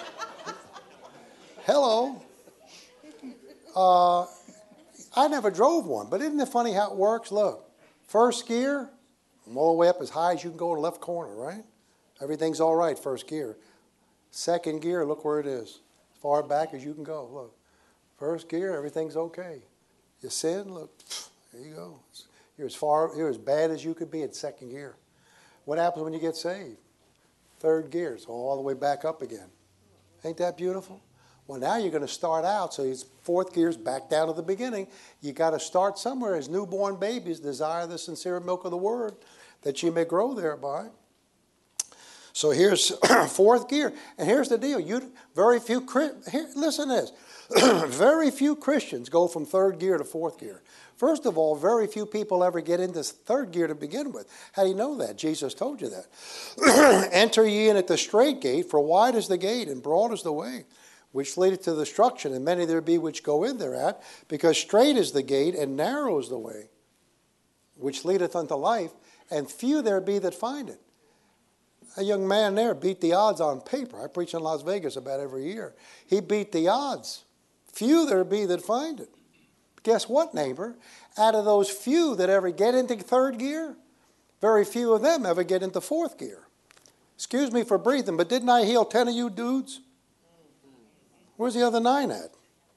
Hello. Uh, I never drove one, but isn't it funny how it works? Look, first gear, I'm all the way up as high as you can go in the left corner, right? Everything's all right, first gear. Second gear, look where it is. As far back as you can go. Look, first gear, everything's okay. You sin, look, there you go. You're as far, you're as bad as you could be in second gear. What happens when you get saved? Third gear, it's all the way back up again. Ain't that beautiful? Well, now you're going to start out, so it's fourth gear's back down to the beginning. You got to start somewhere. As newborn babies, desire the sincere milk of the word, that you may grow thereby. So here's fourth gear, and here's the deal: you very few. Here, listen to this: very few Christians go from third gear to fourth gear. First of all, very few people ever get into third gear to begin with. How do you know that? Jesus told you that. Enter ye in at the straight gate, for wide is the gate and broad is the way which leadeth to destruction, and many there be which go in thereat, because strait is the gate, and narrow is the way, which leadeth unto life, and few there be that find it. A young man there beat the odds on paper. I preach in Las Vegas about every year. He beat the odds. Few there be that find it. Guess what, neighbor? Out of those few that ever get into third gear, very few of them ever get into fourth gear. Excuse me for breathing, but didn't I heal ten of you dudes? Where's the other nine at?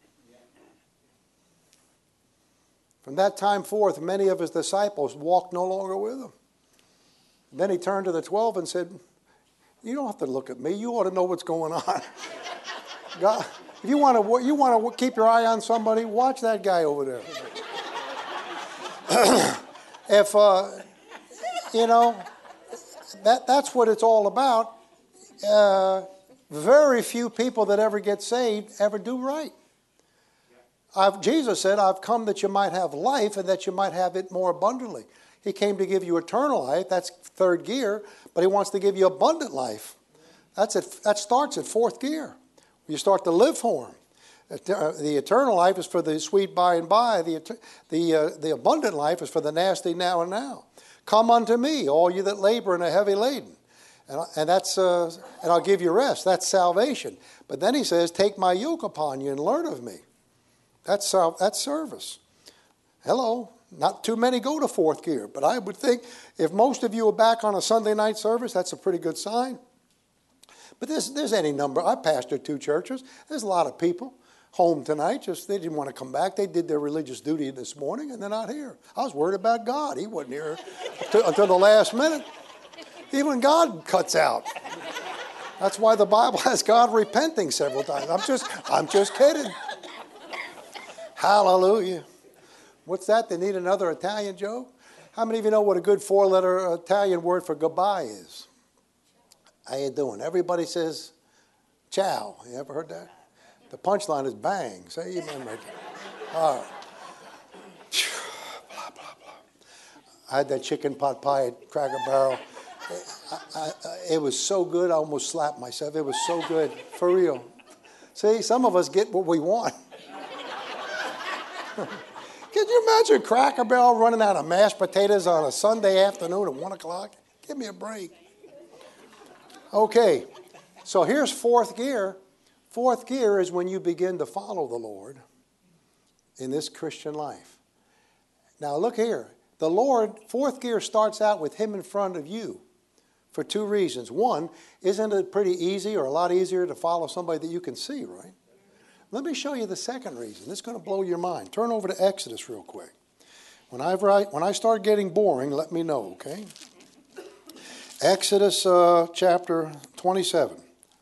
From that time forth, many of his disciples walked no longer with him. Then he turned to the twelve and said, you don't have to look at me. You ought to know what's going on. God, if you want to, you want to keep your eye on somebody, watch that guy over there. if, uh, you know, that, that's what it's all about. Uh, very few people that ever get saved ever do right. I've, Jesus said, I've come that you might have life and that you might have it more abundantly. He came to give you eternal life. That's third gear. But he wants to give you abundant life. That's it. That starts at fourth gear. You start to live for him. The eternal life is for the sweet by and by. The, the, uh, the abundant life is for the nasty now and now. Come unto me, all you that labor and are heavy laden. And, and, that's, uh, and I'll give you rest. That's salvation. But then he says, take my yoke upon you and learn of me. That's, uh, that's service. Hello. Not too many go to fourth gear. But I would think if most of you are back on a Sunday night service, that's a pretty good sign. But there's, there's any number. I pastored two churches. There's a lot of people home tonight. Just they didn't want to come back. They did their religious duty this morning, and they're not here. I was worried about God. He wasn't here until, until the last minute. Even God cuts out. That's why the Bible has God repenting several times. I'm just, I'm just kidding. Hallelujah. What's that? They need another Italian joke? How many of you know what a good four-letter Italian word for goodbye is? How you doing? Everybody says ciao. You ever heard that? The punchline is bang. Say amen right there. All right. Blah, blah, blah. I had that chicken pot pie at Cracker Barrel. I, I, I, it was so good, I almost slapped myself. It was so good, for real. See, some of us get what we want. Could you imagine Cracker Barrel running out of mashed potatoes on a Sunday afternoon at one o'clock? Give me a break. Okay, so here's fourth gear. Fourth gear is when you begin to follow the Lord in this Christian life. Now look here. The Lord, fourth gear starts out with Him in front of you for two reasons. One, isn't it pretty easy or a lot easier to follow somebody that you can see, right? Let me show you the second reason. This is going to blow your mind. Turn over to Exodus real quick. When I write, when I start getting boring, let me know, okay? Exodus uh, chapter twenty-seven.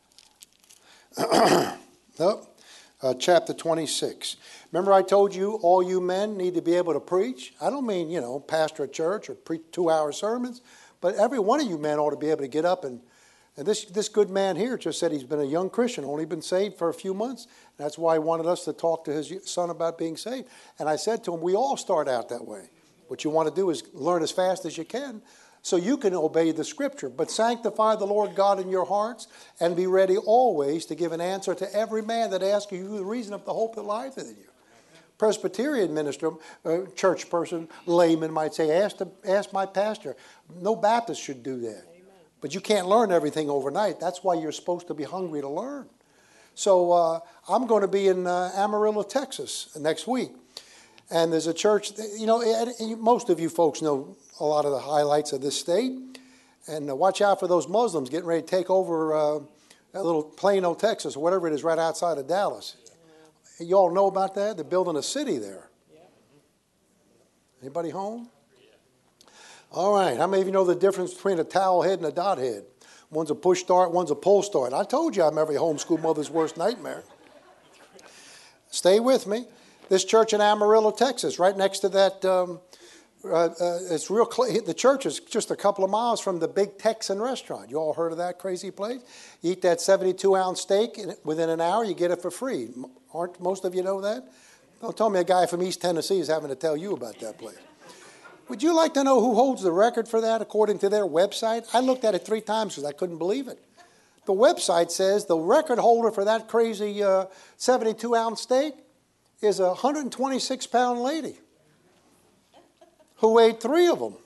Nope. Uh, chapter twenty-six. Remember I told you all you men need to be able to preach? I don't mean, you know, pastor a church or preach two-hour sermons, but every one of you men ought to be able to get up and, and this, this good man here just said he's been a young Christian, only been saved for a few months. That's why he wanted us to talk to his son about being saved. And I said to him, we all start out that way. What you want to do is learn as fast as you can so you can obey the Scripture. But sanctify the Lord God in your hearts and be ready always to give an answer to every man that asks you the reason of the hope that lies within you. Presbyterian minister, uh, church person, layman might say, ask, the, ask my pastor. No Baptist should do that. Amen. But you can't learn everything overnight. That's why you're supposed to be hungry to learn. So uh, I'm going to be in uh, Amarillo, Texas next week. And there's a church, you know, most of you folks know a lot of the highlights of this state. And uh, watch out for those Muslims getting ready to take over uh, that little Plano, Texas, or whatever it is right outside of Dallas. You all know about that? They're building a city there. Anybody home? All right. How many of you know the difference between a towel head and a dot head? One's a push start, one's a pull start. I told you I'm every homeschool mother's worst nightmare. Stay with me. This church in Amarillo, Texas, right next to that, um, uh, uh, it's real. Cl- the church is just a couple of miles from the big Texan restaurant. You all heard of that crazy place? You eat that seventy-two ounce steak, and within an hour you get it for free. Aren't most of you know that? Don't tell me a guy from East Tennessee is having to tell you about that place. Would you like to know who holds the record for that according to their website? I looked at it three times because I couldn't believe it. The website says the record holder for that crazy uh, seventy-two ounce steak is a one hundred twenty-six pound lady who ate three of them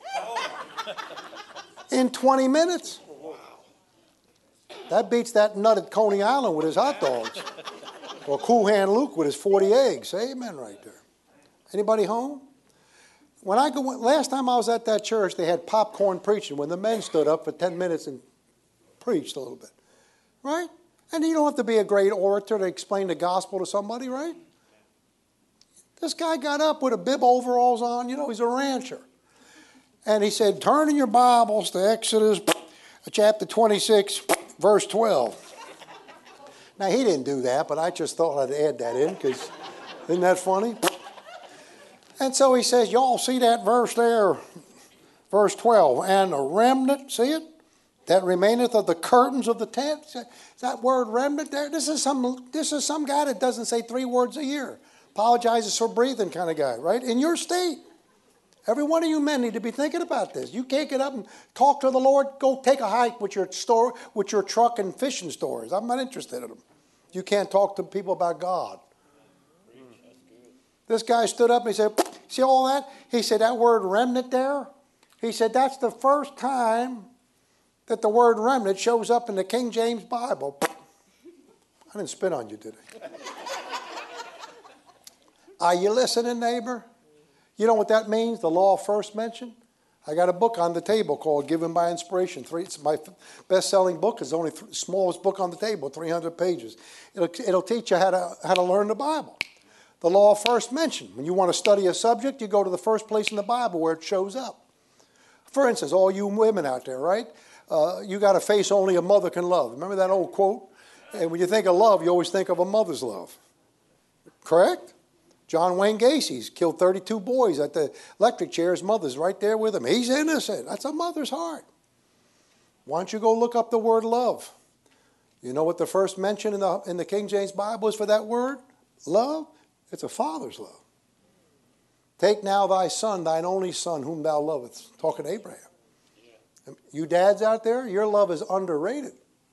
in twenty minutes. That beats that nut at Coney Island with his hot dogs. Or Cool Hand Luke with his forty eggs. Amen right there. Anybody home? When I go, last time I was at that church, they had popcorn preaching when the men stood up for ten minutes and preached a little bit. Right? And you don't have to be a great orator to explain the gospel to somebody, right? This guy got up with a bib overalls on. You know, he's a rancher. And he said, turn in your Bibles to Exodus chapter twenty-six, verse twelve. Now, he didn't do that, but I just thought I'd add that in because isn't that funny? And so he says, y'all see that verse there, verse twelve, and a remnant, see it? That remaineth of the curtains of the tent. Is that word remnant there? This is some, this is some guy that doesn't say three words a year. Apologizes for breathing kind of guy, right? In your state. Every one of you men need to be thinking about this. You can't get up and talk to the Lord. Go take a hike with your store, with your truck and fishing stores. I'm not interested in them. You can't talk to people about God. This guy stood up and he said, see all that? He said, that word remnant there? He said, that's the first time that the word remnant shows up in the King James Bible. I didn't spit on you, did I? Are you listening, neighbor? You know what that means? The law of first mention? I got a book on the table called Given by Inspiration. Three, it's my best-selling book. It's the only th- smallest book on the table, three hundred pages. It'll, it'll teach you how to, how to learn the Bible. The law of first mention. When you want to study a subject, you go to the first place in the Bible where it shows up. For instance, all you women out there, right? Uh, you got a face only a mother can love. Remember that old quote? And when you think of love, you always think of a mother's love. Correct? John Wayne Gacy's killed thirty-two boys at the electric chair. His mother's right there with him. He's innocent. That's a mother's heart. Why don't you go look up the word love? You know what the first mention in the, in the King James Bible is for that word? Love? It's a father's love. Take now thy son, thine only son, whom thou lovest. Talking to Abraham. Yeah. You dads out there, your love is underrated.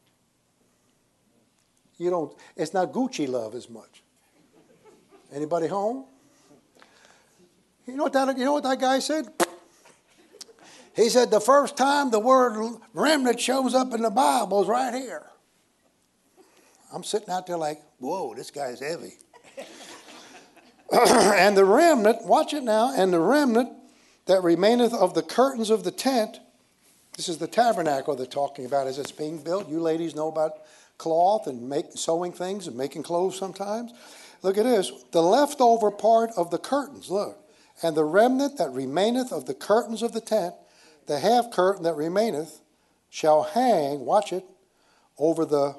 You don't, it's not Gucci love as much. Anybody home? You know what that, you know what that guy said? He said the first time the word remnant shows up in the Bible is right here. I'm sitting out there like, whoa, this guy's heavy. And the remnant, watch it now, and the remnant that remaineth of the curtains of the tent, this is the tabernacle they're talking about as it's being built. You ladies know about cloth and make, sewing things and making clothes sometimes. Look at this. The leftover part of the curtains, look. And the remnant that remaineth of the curtains of the tent, the half curtain that remaineth, shall hang, watch it, over the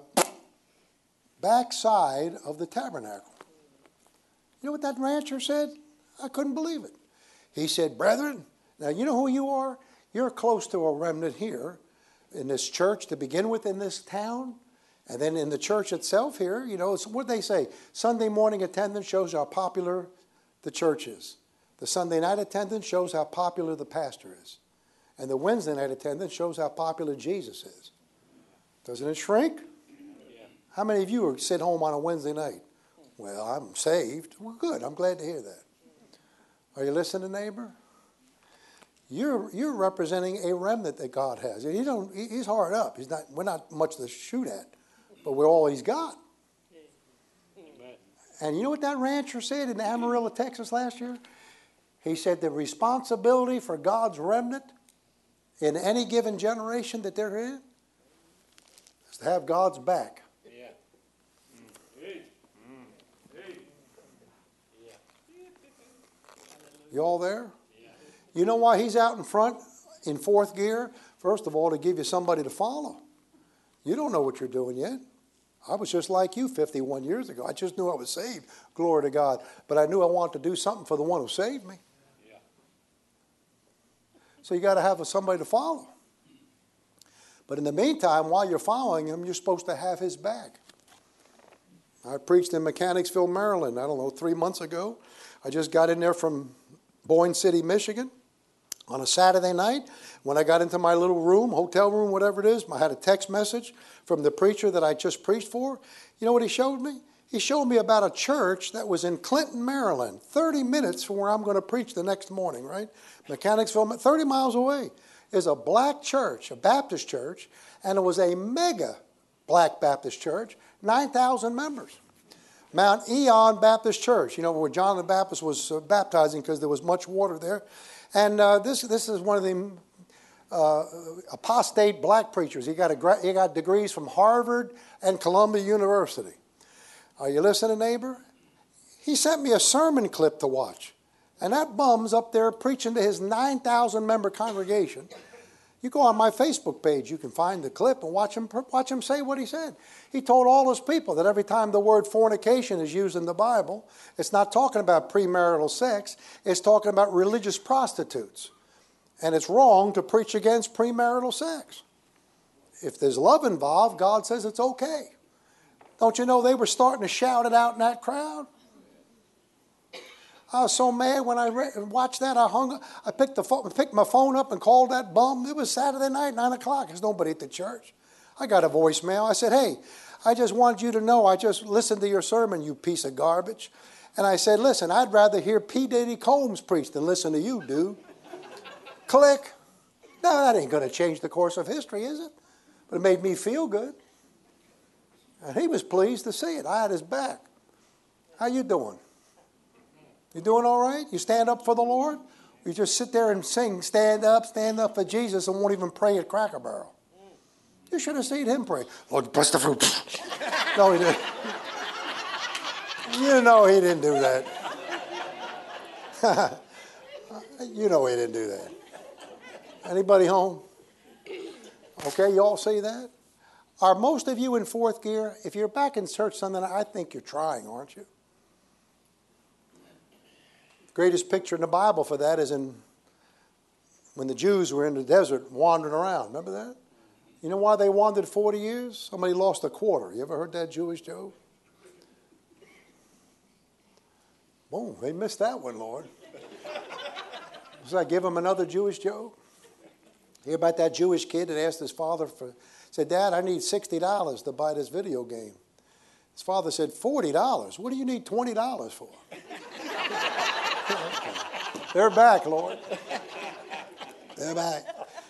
backside of the tabernacle. You know what that rancher said? I couldn't believe it. He said, brethren, now you know who you are? You're close to a remnant here in this church to begin with in this town. And then in the church itself here, you know, what they say? Sunday morning attendance shows how popular the church is. The Sunday night attendance shows how popular the pastor is. And the Wednesday night attendance shows how popular Jesus is. Doesn't it shrink? Yeah. How many of you are sit home on a Wednesday night? Well, I'm saved. Well, good. I'm glad to hear that. Are you listening, neighbor? You're you're representing a remnant that God has. He don't. He's hard up. He's not. We're not much to shoot at, but we're all He's got. Amen. And you know what that rancher said in Amarillo, Texas last year? He said the responsibility for God's remnant in any given generation that they're in is to have God's back. Yeah. Mm. Hey. Mm. Hey. Yeah. You all there? Yeah. You know why he's out in front in fourth gear? First of all, to give you somebody to follow. You don't know what you're doing yet. I was just like you fifty-one years ago. I just knew I was saved. Glory to God. But I knew I wanted to do something for the one who saved me. Yeah. So you got to have somebody to follow. But in the meantime, while you're following him, you're supposed to have his back. I preached in Mechanicsville, Maryland, I don't know, three months ago. I just got in there from Boyne City, Michigan on a Saturday night. When I got into my little room, hotel room, whatever it is, I had a text message from the preacher that I just preached for. You know what he showed me? He showed me about a church that was in Clinton, Maryland, thirty minutes from where I'm going to preach the next morning, right? Mechanicsville, thirty miles away, is a black church, a Baptist church, and it was a mega black Baptist church, nine thousand members. Mount Eon Baptist Church, you know, where John the Baptist was uh, baptizing because there was much water there. And uh, this this is one of the uh, apostate black preachers. He got, a, he got degrees from Harvard and Columbia University. Are you listening, neighbor? He sent me a sermon clip to watch. And that bum's up there preaching to his nine thousand member congregation. You go on my Facebook page, you can find the clip and watch him, watch him say what he said. He told all his people that every time the word fornication is used in the Bible, it's not talking about premarital sex, it's talking about religious prostitutes. And it's wrong to preach against premarital sex. If there's love involved, God says it's okay. Don't you know they were starting to shout it out in that crowd? I was so mad when I re- watched that. I hung. I picked the phone, picked my phone up and called that bum. It was Saturday night, nine o'clock. There's nobody at the church. I got a voicemail. I said, "Hey, I just wanted you to know. I just listened to your sermon, you piece of garbage." And I said, "Listen, I'd rather hear P. Diddy Combs preach than listen to you, dude." Click. No, that ain't going to change the course of history, is it? But it made me feel good, and he was pleased to see it. I had his back. How you doing? You doing all right? You stand up for the Lord? You just sit there and sing, stand up, stand up for Jesus, and won't even pray at Cracker Barrel. You should have seen him pray. Lord, bless the fruit. No, he didn't. You know he didn't do that. You know he didn't do that. Anybody home? Okay, you all see that? Are most of you in fourth gear? If you're back in church Sunday night, I think you're trying, aren't you? Greatest picture in the Bible for that is in when the Jews were in the desert wandering around. Remember that? You know why they wandered forty years? Somebody lost a quarter. You ever heard that Jewish joke? Boom, they missed that one, Lord. So I give them another Jewish joke. Hear about that Jewish kid that asked his father for, said, "Dad, I need sixty dollars to buy this video game." His father said, forty dollars? What do you need twenty dollars for? They're back, Lord. They're back.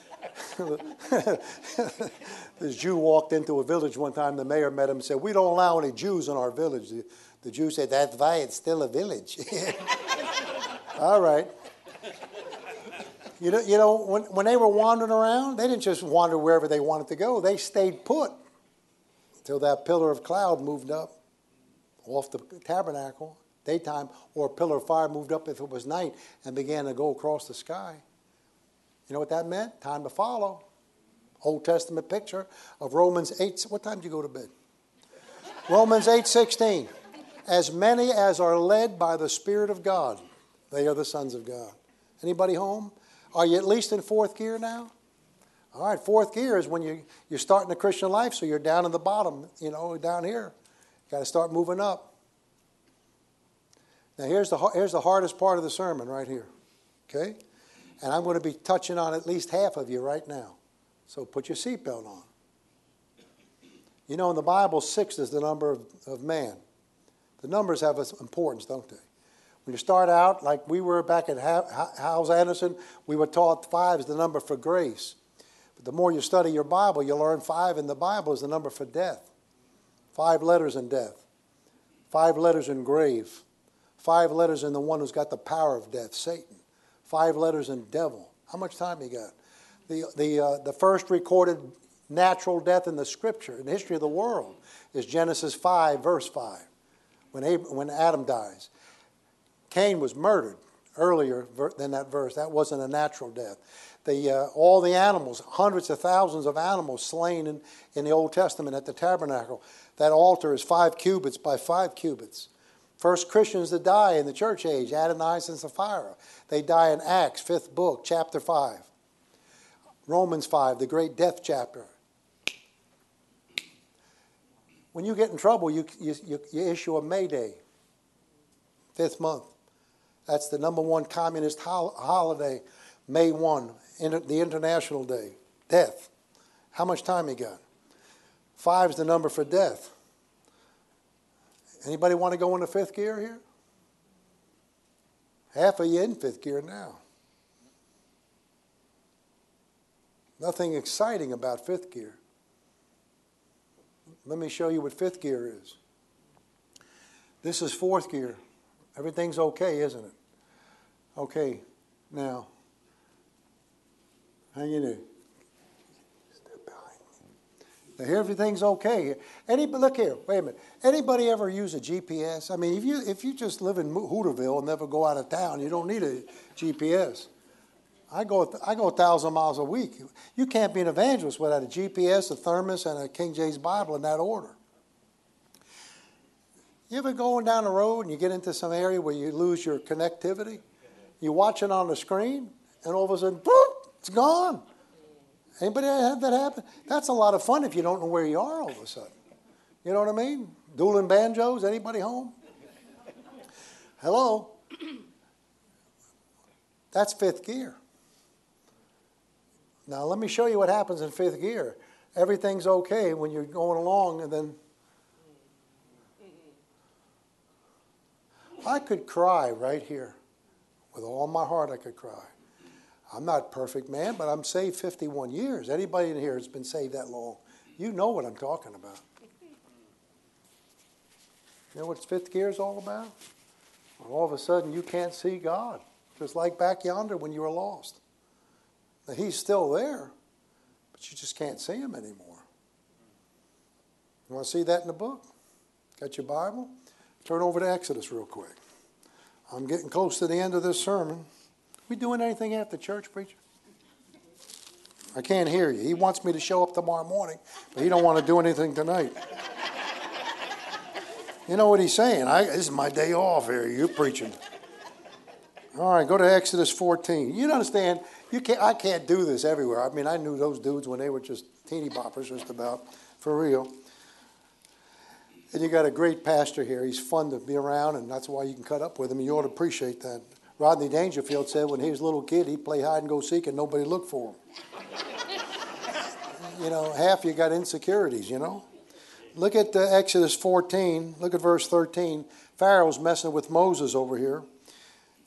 This Jew walked into a village one time. The mayor met him and said, "We don't allow any Jews in our village." The, the Jew said, "That's why it's still a village." All right. You know, you know when, when they were wandering around, they didn't just wander wherever they wanted to go. They stayed put until that pillar of cloud moved up off the tabernacle, daytime, or a pillar of fire moved up if it was night and began to go across the sky. You know what that meant? Time to follow. Old Testament picture of Romans eight. What time do you go to bed? Romans eight sixteen. As many as are led by the Spirit of God, they are the sons of God. Anybody home? Are you at least in fourth gear now? All right, fourth gear is when you, you're starting the Christian life, so you're down in the bottom, you know, down here. You got to start moving up. Now, here's the, here's the hardest part of the sermon right here, okay? And I'm going to be touching on at least half of you right now. So put your seatbelt on. You know, in the Bible, six is the number of, of man. The numbers have importance, don't they? When you start out, like we were back at Howes Anderson, we were taught five is the number for grace. But the more you study your Bible, you learn five in the Bible is the number for death. Five letters in death. Five letters in grave. Five letters in the one who's got the power of death, Satan. Five letters in devil. How much time you got? The, the, uh, the first recorded natural death in the Scripture, in the history of the world, is Genesis five, verse five, when, Ab- when Adam dies. Cain was murdered earlier than that verse. That wasn't a natural death. The, uh, all the animals, hundreds of thousands of animals slain in, in the Old Testament at the tabernacle. That altar is five cubits by five cubits. First Christians to die in the church age, Ananias and Sapphira. They die in Acts, fifth book, chapter five. Romans five, the great death chapter. When you get in trouble, you, you, you, you issue a May Day, fifth month. That's the number one communist hol- holiday, May first, inter- the International Day. Death. How much time you got? Five is the number for death. Anybody want to go into fifth gear here? Half of you in fifth gear now. Nothing exciting about fifth gear. Let me show you what fifth gear is. This is fourth gear. Everything's okay, isn't it? Okay, now, hang in there. Step behind me. Now, here everything's okay. Any, look here, wait a minute. Anybody ever use a G P S? I mean, if you if you just live in Hooterville and never go out of town, you don't need a G P S. I go I go a thousand miles a week. You can't be an evangelist without a G P S, a thermos, and a King James Bible in that order. You ever going down the road and you get into some area where you lose your connectivity? You watch it on the screen, and all of a sudden, boop, it's gone. Anybody have that happen? That's a lot of fun if you don't know where you are all of a sudden. You know what I mean? Dueling banjos. Anybody home? Hello? That's fifth gear. Now, let me show you what happens in fifth gear. Everything's okay when you're going along, and then I could cry right here. With all my heart, I could cry. I'm not a perfect man, but I'm saved fifty-one years. Anybody in here has been saved that long, you know what I'm talking about. You know what fifth gear is all about? All of a sudden, you can't see God. Just like back yonder when you were lost. Now, he's still there, but you just can't see him anymore. You want to see that in the book? Got your Bible? Turn over to Exodus real quick. I'm getting close to the end of this sermon. We doing anything after church, preacher? I can't hear you. He wants me to show up tomorrow morning, but he don't want to do anything tonight. You know what he's saying? I, this is my day off here. You're preaching. All right, go to Exodus fourteen. You understand? You can't. I can't do this everywhere. I mean, I knew those dudes when they were just teeny boppers, just about, for real. And you got a great pastor here. He's fun to be around, and that's why you can cut up with him. You ought to appreciate that. Rodney Dangerfield said when he was a little kid, he'd play hide and go seek, and nobody looked for him. You know, half you got insecurities, you know. Look at uh, Exodus fourteen. Look at verse thirteen. Pharaoh's messing with Moses over here.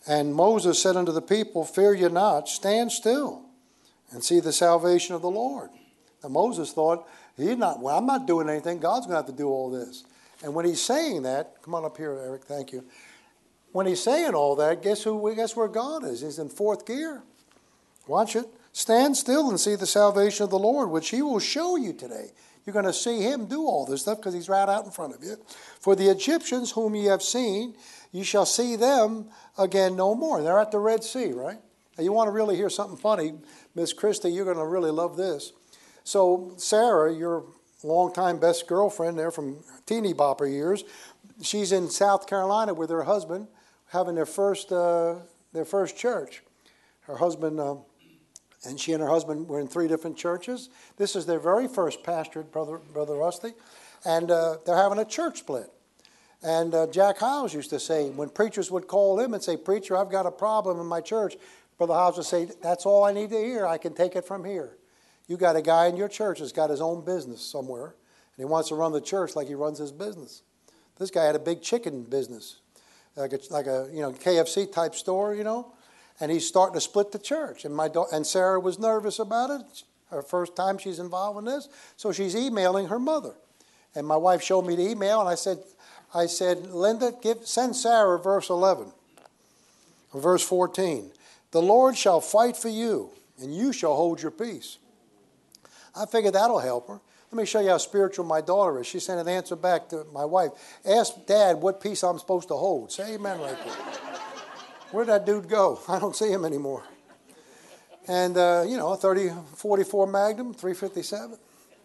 And Moses said unto the people, fear ye not, stand still, and see the salvation of the Lord. Now Moses thought, he's not, well, I'm not doing anything. God's going to have to do all this. And when he's saying that, come on up here, Eric, thank you. When he's saying all that, guess who? Guess where God is? He's in fourth gear. Watch it. Stand still and see the salvation of the Lord, which he will show you today. You're going to see him do all this stuff because he's right out in front of you. For the Egyptians whom ye have seen, you shall see them again no more. They're at the Red Sea, right? Now you want to really hear something funny, Miss Christie, you're going to really love this. So Sarah, your longtime best girlfriend there from teeny bopper years, she's in South Carolina with her husband having their first uh, their first church. Her husband uh, and she and her husband were in three different churches. This is their very first pastorate, Brother Brother Rusty, and uh, they're having a church split. And uh, Jack Hiles used to say, when preachers would call him and say, preacher, I've got a problem in my church, Brother Hiles would say, that's all I need to hear. I can take it from here. You got a guy in your church that's got his own business somewhere, and he wants to run the church like he runs his business. This guy had a big chicken business, like a, like a you know K F C type store, you know, and he's starting to split the church. And my da- and Sarah was nervous about it. Her first time she's involved in this, so she's emailing her mother. And my wife showed me the email, and I said, I said, Linda, give send Sarah verse eleven, verse fourteen. The Lord shall fight for you, and you shall hold your peace. I figured that'll help her. Let me show you how spiritual my daughter is. She sent an answer back to my wife. Ask Dad what peace I'm supposed to hold. Say amen right there. Where'd that dude go? I don't see him anymore. And, uh, you know, thirty forty-four Magnum, three fifty-seven.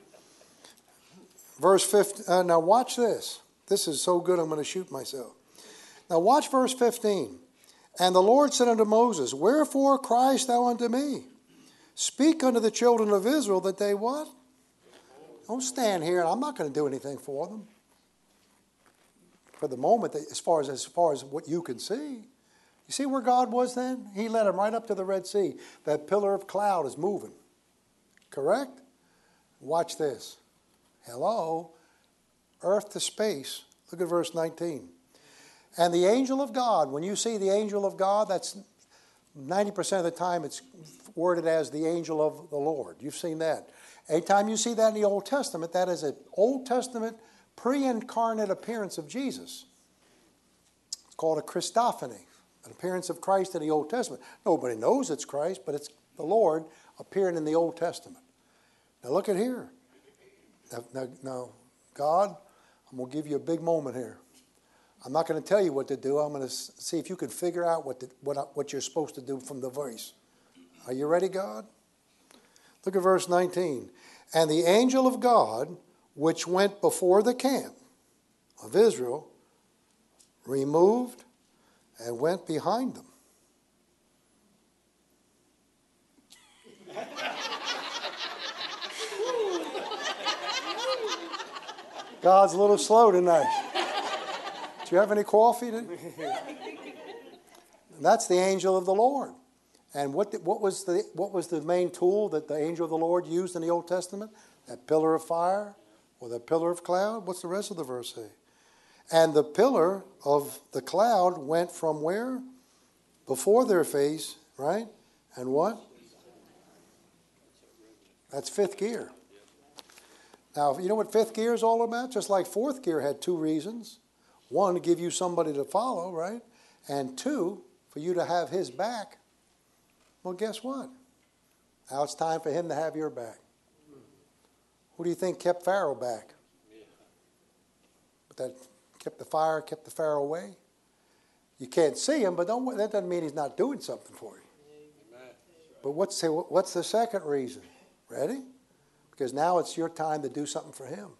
Verse fifteen. Uh, now watch this. This is so good I'm going to shoot myself. Now watch verse fifteen. And the Lord said unto Moses, wherefore criest thou unto me? Speak unto the children of Israel that they what? Don't stand here and I'm not going to do anything for them. For the moment, as far as, as far as what you can see. You see where God was then? He led them right up to the Red Sea. That pillar of cloud is moving. Correct? Watch this. Hello? Earth to space. Look at verse nineteen. And the angel of God, when you see the angel of God, that's ninety percent of the time it's worded as the angel of the Lord. You've seen that. Anytime you see that in the Old Testament, that is an Old Testament pre-incarnate appearance of Jesus. It's called a Christophany, an appearance of Christ in the Old Testament. Nobody knows it's Christ, but it's the Lord appearing in the Old Testament. Now look at here. Now, now, now God, I'm going to give you a big moment here. I'm not going to tell you what to do. I'm going to see if you can figure out what, the, what, what you're supposed to do from the voice. Are you ready, God? Look at verse nineteen. And the angel of God, which went before the camp of Israel, removed and went behind them. God's a little slow tonight. Do you have any coffee? That's the angel of the Lord. And what, the, what, was the, what was the main tool that the angel of the Lord used in the Old Testament? That pillar of fire or that pillar of cloud? What's the rest of the verse say? And the pillar of the cloud went from where? Before their face, right? And what? That's fifth gear. Now, you know what fifth gear is all about? Just like fourth gear had two reasons. One, to give you somebody to follow, right? And two, for you to have his back. Well, guess what? Now it's time for him to have your back. Who do you think kept Pharaoh back? But that kept the fire, kept the Pharaoh away? You can't see him, but don't, that doesn't mean he's not doing something for you. But what's the, what's the second reason? Ready? Because now it's your time to do something for him.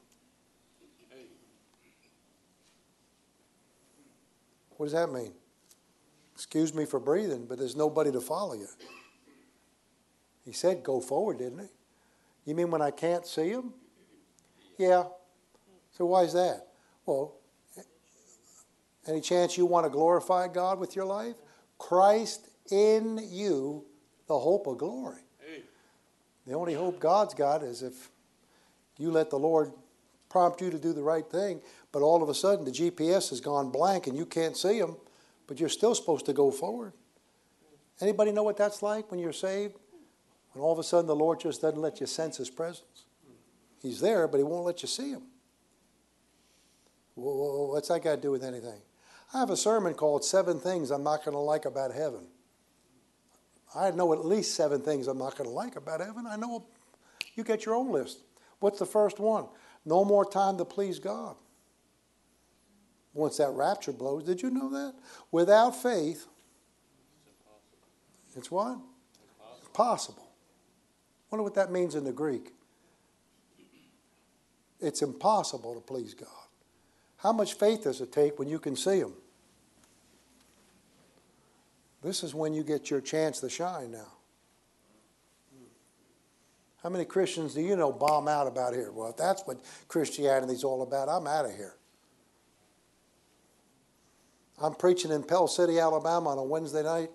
What does that mean? Excuse me for breathing, but there's nobody to follow you. He said go forward, didn't he? You mean when I can't see him? Yeah. So why is that? Well, any chance you want to glorify God with your life? Christ in you, the hope of glory. The only hope God's got is if you let the Lord prompt you to do the right thing, but all of a sudden the G P S has gone blank and you can't see him but you're still supposed to go forward. Anybody know what that's like when you're saved? When all of a sudden the Lord just doesn't let you sense His presence. He's there, but He won't let you see Him. Well, what's that got to do with anything? I have a sermon called Seven Things I'm Not Going to Like About Heaven. I know at least seven things I'm not going to like about heaven. I know you get your own list. What's the first one? No more time to please God. Once that rapture blows, did you know that? Without faith, it's what? It's possible. Wonder what that means in the Greek. It's impossible to please God. How much faith does it take when you can see Him? This is when you get your chance to shine now. How many Christians do you know bomb out about here? Well, if that's what Christianity's all about, I'm out of here. I'm preaching in Pell City, Alabama on a Wednesday night.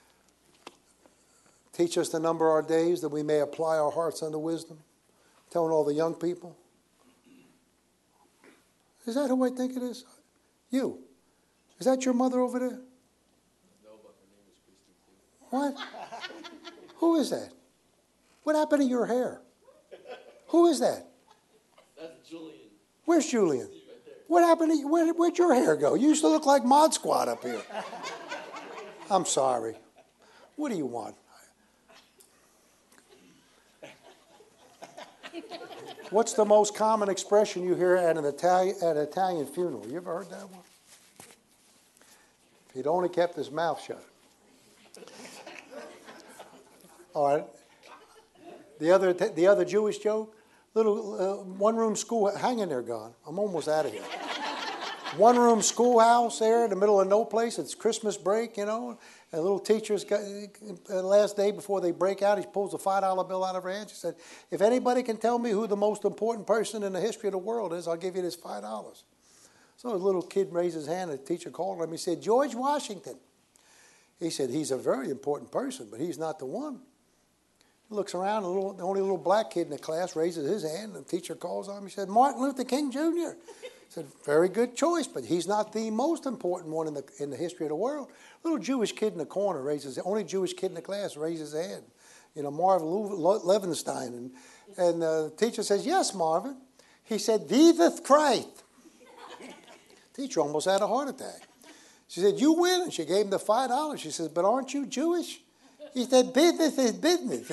Teach us to number our days that we may apply our hearts unto wisdom. Telling all the young people. Is that who I think it is? You. Is that your mother over there? No, but her name is Christine too. What? Who is that? What happened to your hair? Who is that? That's Julian. Where's Julian? Right there. What happened to you? Where, where'd your hair go? You used to look like Mod Squad up here. I'm sorry. What do you want? What's the most common expression you hear at an Italian, at an Italian funeral? You ever heard that one? If he'd only kept his mouth shut. All right. The other, the other Jewish joke, little uh, one-room school, hang in there, God. I'm almost out of here. One-room schoolhouse there in the middle of no place. It's Christmas break, you know. And little teacher's got, uh, last day before they break out, he pulls a five dollar bill out of her hand. She said, if anybody can tell me who the most important person in the history of the world is, I'll give you this five dollars. So the little kid raised his hand, and the teacher called him. He said, George Washington. He said, he's a very important person, but he's not the one. He looks around, the, little, the only little black kid in the class raises his hand, and the teacher calls on him. He said, Martin Luther King Junior He said, very good choice, but he's not the most important one in the, in the history of the world. Little Jewish kid in the corner raises, the only Jewish kid in the class raises his hand. You know, Marvin Levenstein. And, and uh, the teacher says, yes, Marvin. He said, Viva Christ. Teacher almost had a heart attack. She said, you win. And she gave him the five dollars. She says, but aren't you Jewish? He said, business is business.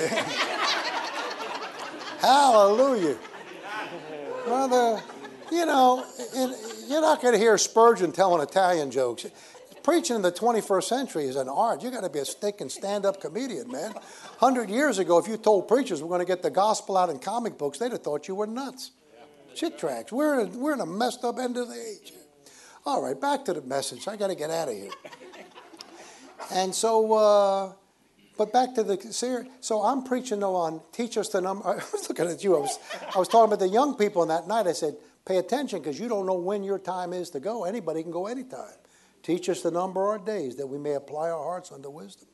Hallelujah. Brother, you know, and you're not going to hear Spurgeon telling Italian jokes. Preaching in the twenty-first century is an art. You got to be a stick and stand-up comedian, man. A hundred years ago, if you told preachers we're going to get the gospel out in comic books, they'd have thought you were nuts. Chick tracks. We're in, we're in a messed up end of the age. All right, back to the message. I got to get out of here. And so, uh, but back to the, so I'm preaching though on teach us the number. I was looking at you. I was, I was talking about the young people, and that night I said, pay attention because you don't know when your time is to go. Anybody can go anytime. Teach us to number our days that we may apply our hearts unto wisdom.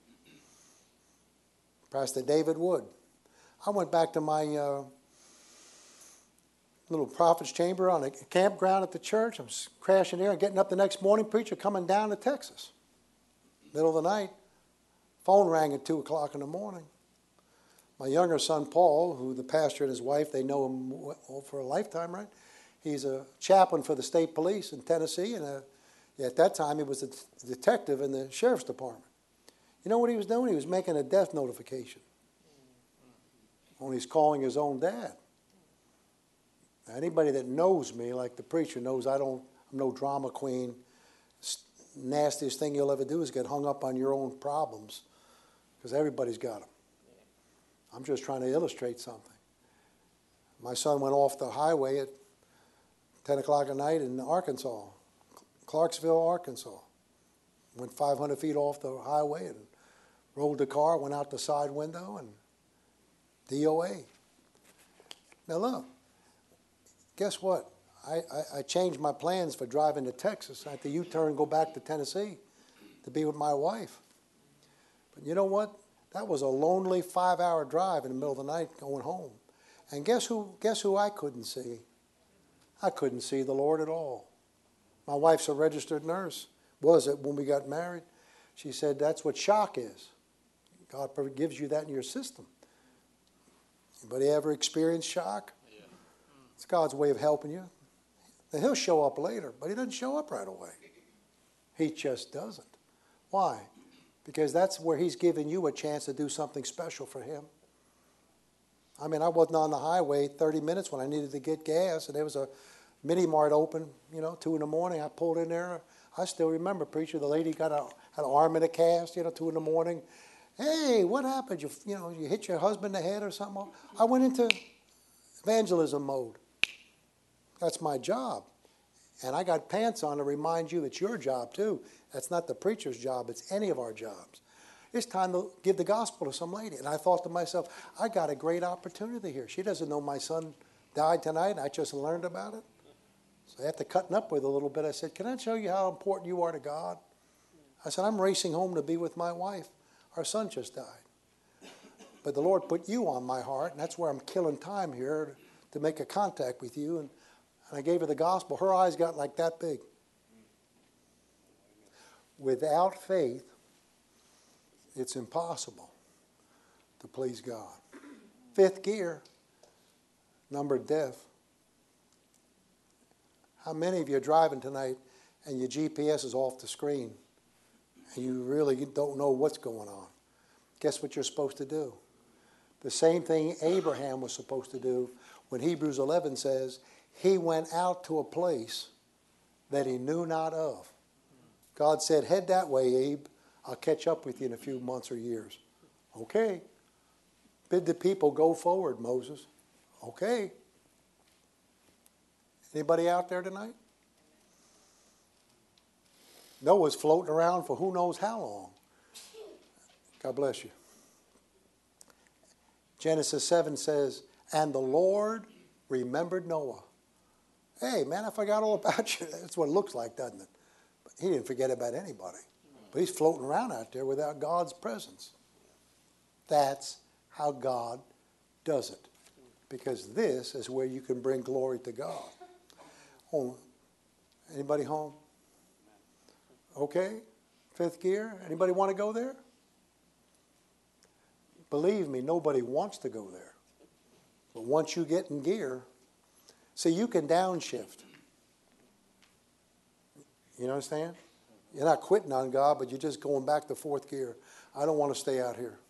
Pastor David Wood. I went back to my uh, little prophet's chamber on a campground at the church. I was crashing there and getting up the next morning. Preacher coming down to Texas. Middle of the night. Phone rang at two o'clock in the morning. My younger son, Paul, who the pastor and his wife, they know him for a lifetime, right? He's a chaplain for the state police in Tennessee, and a at that time, he was a detective in the sheriff's department. You know what he was doing? He was making a death notification. Only he's calling his own dad. Now, anybody that knows me, like the preacher, knows I don't, I'm no drama queen. Nastiest thing you'll ever do is get hung up on your own problems, because everybody's got them. I'm just trying to illustrate something. My son went off the highway at ten o'clock at night in Arkansas. Clarksville, Arkansas. Went five hundred feet off the highway and rolled the car, went out the side window, and D O A. Now look, guess what? I, I, I changed my plans for driving to Texas. I had to U-turn and go back to Tennessee to be with my wife. But you know what? That was a lonely five-hour drive in the middle of the night going home. And guess who, guess who I couldn't see? I couldn't see the Lord at all. My wife's a registered nurse. was it when we got married. She said, that's what shock is. God gives you that in your system. Anybody ever experienced shock? Yeah. It's God's way of helping you. And he'll show up later, but he doesn't show up right away. He just doesn't. Why? Because that's where he's giving you a chance to do something special for him. I mean, I wasn't on the highway thirty minutes when I needed to get gas, and there was a mini mart open, you know, two in the morning. I pulled in there. I still remember, preacher, the lady got a, had an arm in a cast, you know, two in the morning. Hey, what happened? You, you know, you hit your husband in the head or something? I went into evangelism mode. That's my job. And I got pants on to remind you it's your job too. That's not the preacher's job. It's any of our jobs. It's time to give the gospel to some lady. And I thought to myself, I got a great opportunity here. She doesn't know my son died tonight, and I just learned about it. So after cutting up with her a little bit, I said, can I show you how important you are to God? I said, I'm racing home to be with my wife. Our son just died. But the Lord put you on my heart, and that's where I'm killing time here to make a contact with you. And, and I gave her the gospel. Her eyes got like that big. Without faith, it's impossible to please God. Fifth gear, number of death. How many of you are driving tonight and your G P S is off the screen and you really don't know what's going on? Guess what you're supposed to do? The same thing Abraham was supposed to do when Hebrews eleven says, he went out to a place that he knew not of. God said, head that way, Abe. I'll catch up with you in a few months or years. Okay. Bid the people go forward, Moses. Okay. Anybody out there tonight? Noah's floating around for who knows how long. God bless you. Genesis seven says, and the Lord remembered Noah. Hey, man, I forgot all about you. That's what it looks like, doesn't it? But he didn't forget about anybody. But he's floating around out there without God's presence. That's how God does it. Because this is where you can bring glory to God. Home. Anybody home? Okay. Fifth gear. Anybody want to go there? Believe me, nobody wants to go there. But once you get in gear, see, you can downshift. You understand? You're not quitting on God, but you're just going back to fourth gear. I don't want to stay out here.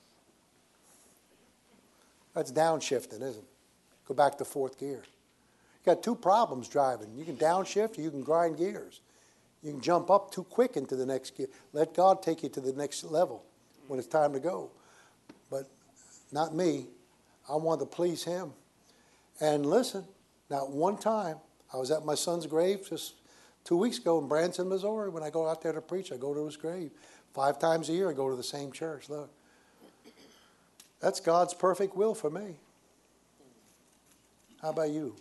That's downshifting, isn't it? Go back to fourth gear. You got two problems driving. You can downshift or you can grind gears. You can jump up too quick into the next gear. Let God take you to the next level when it's time to go. But not me. I want to please him. And listen, not one time, I was at my son's grave just two weeks ago in Branson, Missouri. When I go out there to preach, I go to his grave. Five times a year, I go to the same church. Look. That's God's perfect will for me. How about you?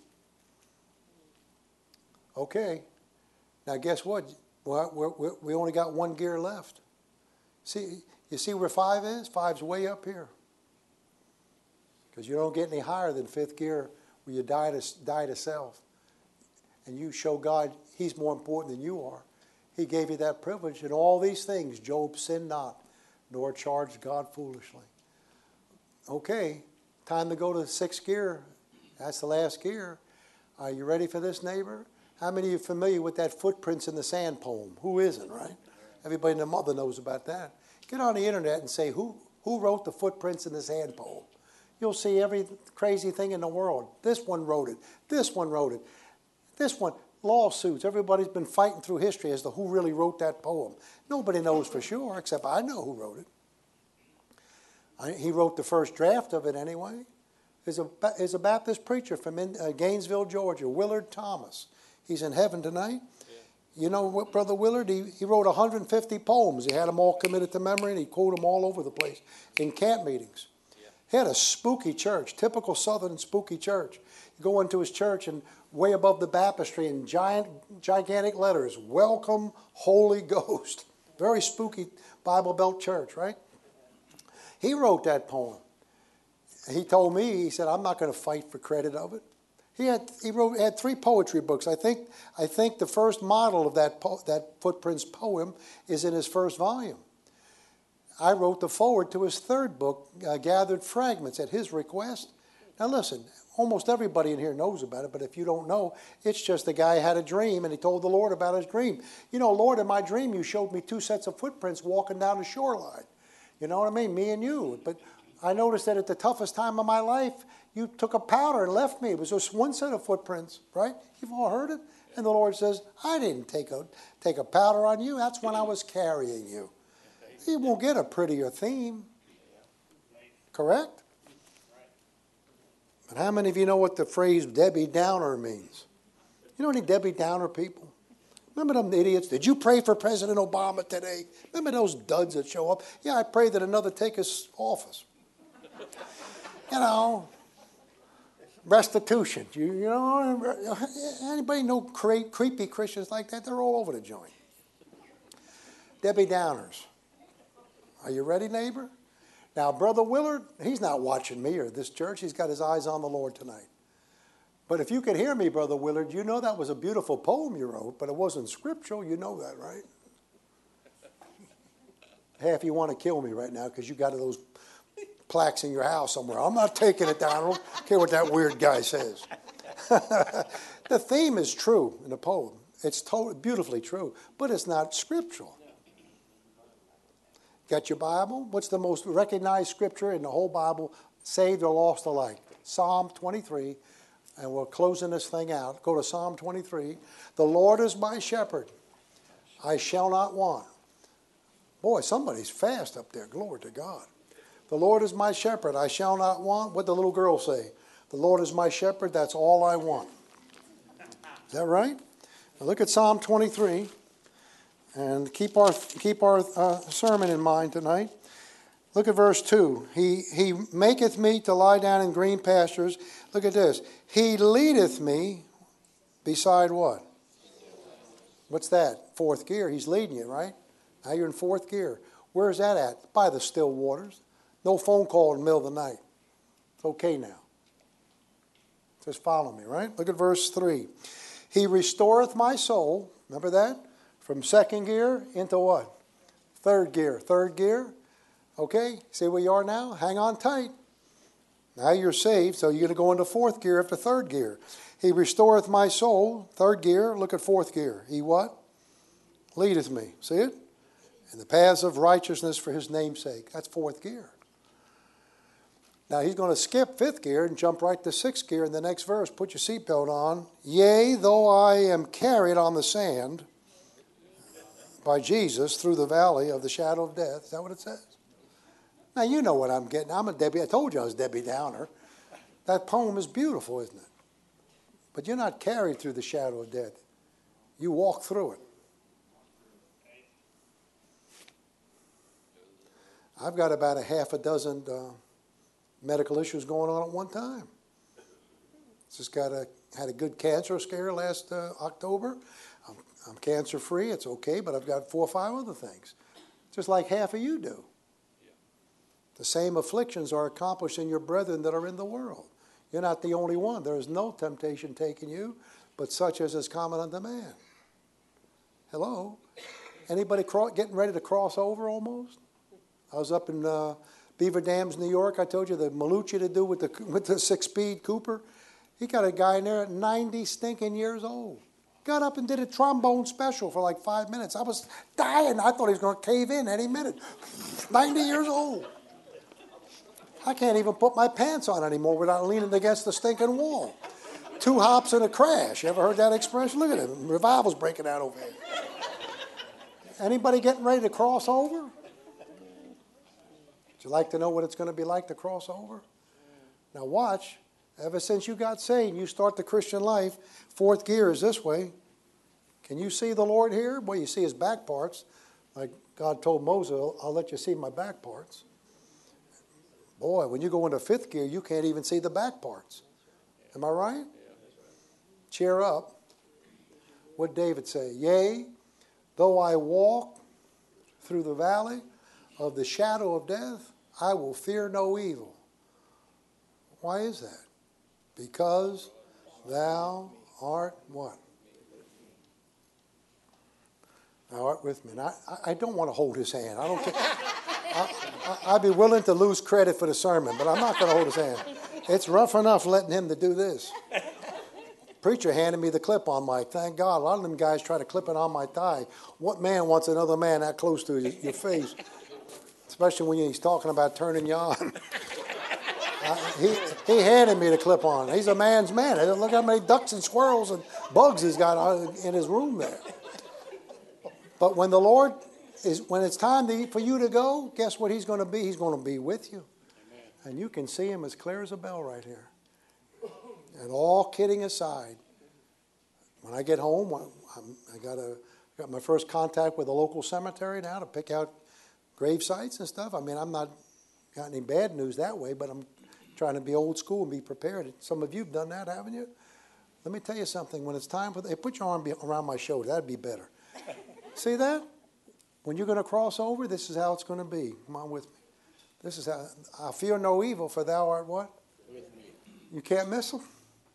Okay. Now, guess what? We're, we're, we only got one gear left. See, you see where five is? Five's way up here. Because you don't get any higher than fifth gear where you die to, die to self. And you show God he's more important than you are. He gave you that privilege. And all these things, Job sinned not, nor charged God foolishly. Okay, time to go to sixth gear. That's the last gear. Are you ready for this, neighbor? How many of you are familiar with that Footprints in the Sand poem? Who isn't, right? Everybody and their mother knows about that. Get on the internet and say, who, who wrote the Footprints in the Sand poem? You'll see every crazy thing in the world. This one wrote it. This one wrote it. This one, lawsuits. Everybody's been fighting through history as to who really wrote that poem. Nobody knows for sure, except I know who wrote it. I, he wrote the first draft of it anyway. There's a, there's a Baptist preacher from in, uh, Gainesville, Georgia, Willard Thomas. He's in heaven tonight. Yeah. You know what, Brother Willard? He, he wrote one hundred fifty poems. He had them all committed to memory, and he quoted them all over the place in camp meetings. Yeah. He had a spooky church, typical Southern spooky church. You go into his church, and way above the baptistry in giant, gigantic letters, "Welcome, Holy Ghost." Very spooky Bible Belt church, right? He wrote that poem. He told me, he said, I'm not going to fight for credit of it. He had he wrote had three poetry books. I think I think the first model of that po- that Footprints poem is in his first volume. I wrote the foreword to his third book, uh, Gathered Fragments, at his request. Now listen, almost everybody in here knows about it, but if you don't know, it's just the guy had a dream and he told the Lord about his dream. You know, Lord, in my dream you showed me two sets of footprints walking down the shoreline. You know what I mean? Me and you. But I noticed that at the toughest time of my life, you took a powder and left me. It was just one set of footprints, right? You've all heard it? And the Lord says, I didn't take a, take a powder on you. That's when I was carrying you. You won't get a prettier theme. Correct? But how many of you know what the phrase Debbie Downer means? You know any Debbie Downer people? Remember them idiots? Did you pray for President Obama today? Remember those duds that show up? Yeah, I prayed that another take his office. You know, restitution. You, you know, anybody know cre- creepy Christians like that? They're all over the joint. Debbie Downers. Are you ready, neighbor? Now, Brother Willard, he's not watching me or this church. He's got his eyes on the Lord tonight. But if you could hear me, Brother Willard, you know that was a beautiful poem you wrote, but it wasn't scriptural. You know that, right? Half you want to kill me right now because you got those plaques in your house somewhere. I'm not taking it down. I don't care what that weird guy says. The theme is true in the poem. It's totally beautifully true, but it's not scriptural. Got your Bible? What's the most recognized scripture in the whole Bible? Saved or lost alike? Psalm twenty-three. And we're closing this thing out. Go to Psalm twenty-three. The Lord is my shepherd. I shall not want. Boy, somebody's fast up there. Glory to God. The Lord is my shepherd. I shall not want. What did the little girl say? The Lord is my shepherd. That's all I want. Is that right? Now look at Psalm twenty-three. And keep our keep our uh, sermon in mind tonight. Look at verse two. He he maketh me to lie down in green pastures. Look at this. He leadeth me beside what? What's that? Fourth gear. He's leading you, right? Now you're in fourth gear. Where's that at? By the still waters. No phone call in the middle of the night. It's okay now. Just follow me, right? Look at verse three. He restoreth my soul. Remember that? From second gear into what? Third gear. Third gear. Okay, see where you are now? Hang on tight. Now you're saved, so you're going to go into fourth gear after third gear. He restoreth my soul. Third gear. Look at fourth gear. He what? Leadeth me. See it? In the paths of righteousness for his name's sake. That's fourth gear. Now he's going to skip fifth gear and jump right to sixth gear in the next verse. Put your seatbelt on. Yea, though I am carried on the sand by Jesus through the valley of the shadow of death. Is that what it says? Now, you know what I'm getting. I'm a Debbie. I told you I was Debbie Downer. That poem is beautiful, isn't it? But you're not carried through the shadow of death. You walk through it. I've got about a half a dozen uh, medical issues going on at one time. Just got a had a good cancer scare last uh, October. I'm, I'm cancer free. It's okay, but I've got four or five other things, just like half of you do. The same afflictions are accomplished in your brethren that are in the world. You're not the only one. There is no temptation taking you, but such as is common unto man. Hello? Anybody cro- getting ready to cross over almost? I was up in uh, Beaver Dams, New York. I told you the Malucci to do with the with the six-speed Cooper. He got a guy in there at ninety stinking years old. Got up and did a trombone special for like five minutes. I was dying. I thought he was going to cave in any minute. ninety years old. I can't even put my pants on anymore without leaning against the stinking wall. Two hops and a crash. You ever heard that expression? Look at it. Revival's breaking out over here. Anybody getting ready to cross over? Would you like to know what it's going to be like to cross over? Now watch. Ever since you got saved, you start the Christian life, fourth gear is this way. Can you see the Lord here? Well, you see his back parts. Like God told Moses, I'll, I'll let you see my back parts. Boy, when you go into fifth gear, you can't even see the back parts. Am I right? Cheer up. What did David say? Yea, though I walk through the valley of the shadow of death, I will fear no evil. Why is that? Because Thou art what? Thou art with me. And I, I don't want to hold his hand. I don't care. I, I, I'd be willing to lose credit for the sermon, but I'm not going to hold his hand. It's rough enough letting him to do this. Preacher handed me the clip-on mic. Thank God. A lot of them guys try to clip it on my thigh. What man wants another man that close to your, your face? Especially when he's talking about turning you on. uh, he, he handed me the clip-on. He's a man's man. Look how many ducks and squirrels and bugs he's got in his room there. But when the Lord is, when it's time to, for you to go, guess what he's going to be? He's going to be with you. Amen. And you can see him as clear as a bell right here. And all kidding aside, when I get home, I'm, I got a, got my first contact with a local cemetery now to pick out grave sites and stuff. I mean, I'm not got any bad news that way, but I'm trying to be old school and be prepared. Some of you have done that, haven't you? Let me tell you something. When it's time for, hey, put your arm around my shoulder. That'd be better. See that? When you're going to cross over, this is how it's going to be. Come on with me. This is how. I fear no evil, for thou art what? With me. You can't miss them.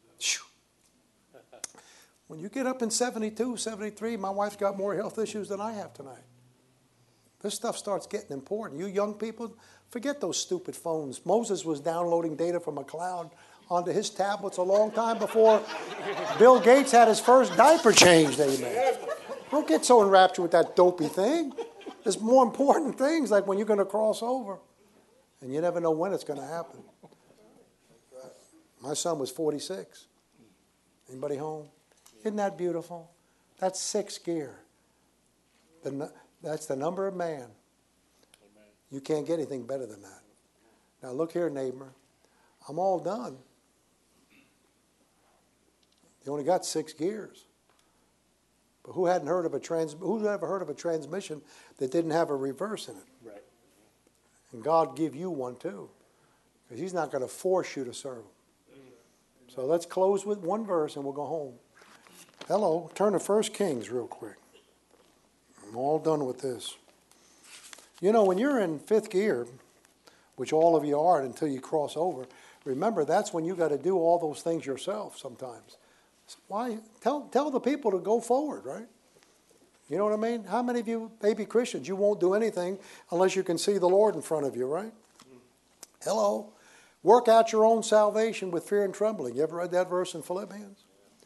When you get up in seventy-two, seventy-three, my wife's got more health issues than I have tonight. This stuff starts getting important. You young people, forget those stupid phones. Moses was downloading data from a cloud onto his tablets a long time before Bill Gates had his first diaper changed, amen. Don't get so enraptured with that dopey thing. There's more important things, like when you're going to cross over, and you never know when it's going to happen. My son was forty-six. Anybody home? Isn't that beautiful? That's sixth gear. The, that's the number of man. Amen. You can't get anything better than that. Now look here, neighbor. I'm all done. You only got six gears. But who hadn't heard of a trans? Who's ever heard of a transmission that didn't have a reverse in it? Right. And God give you one too, because He's not going to force you to serve Him. So let's close with one verse and we'll go home. Hello, turn to First Kings real quick. I'm all done with this. You know, when you're in fifth gear, which all of you are until you cross over, remember that's when you got to do all those things yourself sometimes. Why? Tell, tell the people to go forward, right? You know what I mean? How many of you baby Christians, you won't do anything unless you can see the Lord in front of you, right? Hello. Work out your own salvation with fear and trembling. You ever read that verse in Philippians?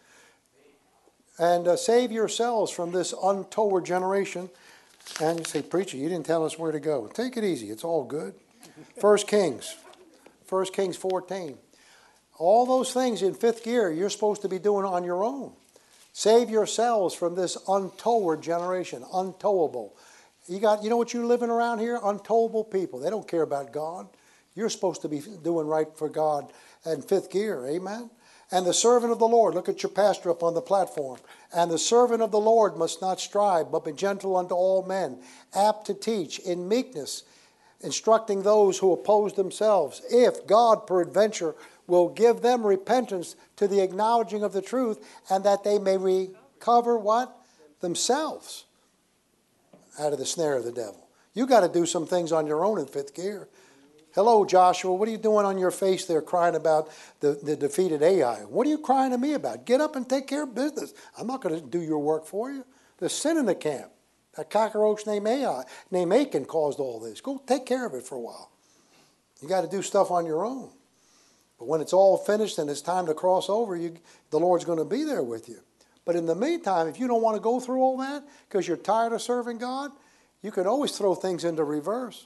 And uh, save yourselves from this untoward generation. And you say, preacher, you didn't tell us where to go. Take it easy. It's all good. First Kings. First Kings fourteen. All those things in fifth gear you're supposed to be doing on your own. Save yourselves from this untoward generation. Untowable. You got, you know what you're living around here? Untowable people. They don't care about God. You're supposed to be doing right for God in fifth gear. Amen? And the servant of the Lord, look at your pastor up on the platform. And the servant of the Lord must not strive, but be gentle unto all men, apt to teach, in meekness, instructing those who oppose themselves, if God peradventure will give them repentance to the acknowledging of the truth, and that they may recover what? Themselves out of the snare of the devil. You got to do some things on your own in fifth gear. Hello, Joshua. What are you doing on your face there crying about the, the defeated Ai? What are you crying to me about? Get up and take care of business. I'm not going to do your work for you. There's sin in the camp. That cockroach named Ai, named Achan caused all this. Go take care of it for a while. You got to do stuff on your own. But when it's all finished and it's time to cross over, you, the Lord's going to be there with you. But in the meantime, if you don't want to go through all that because you're tired of serving God, you can always throw things into reverse.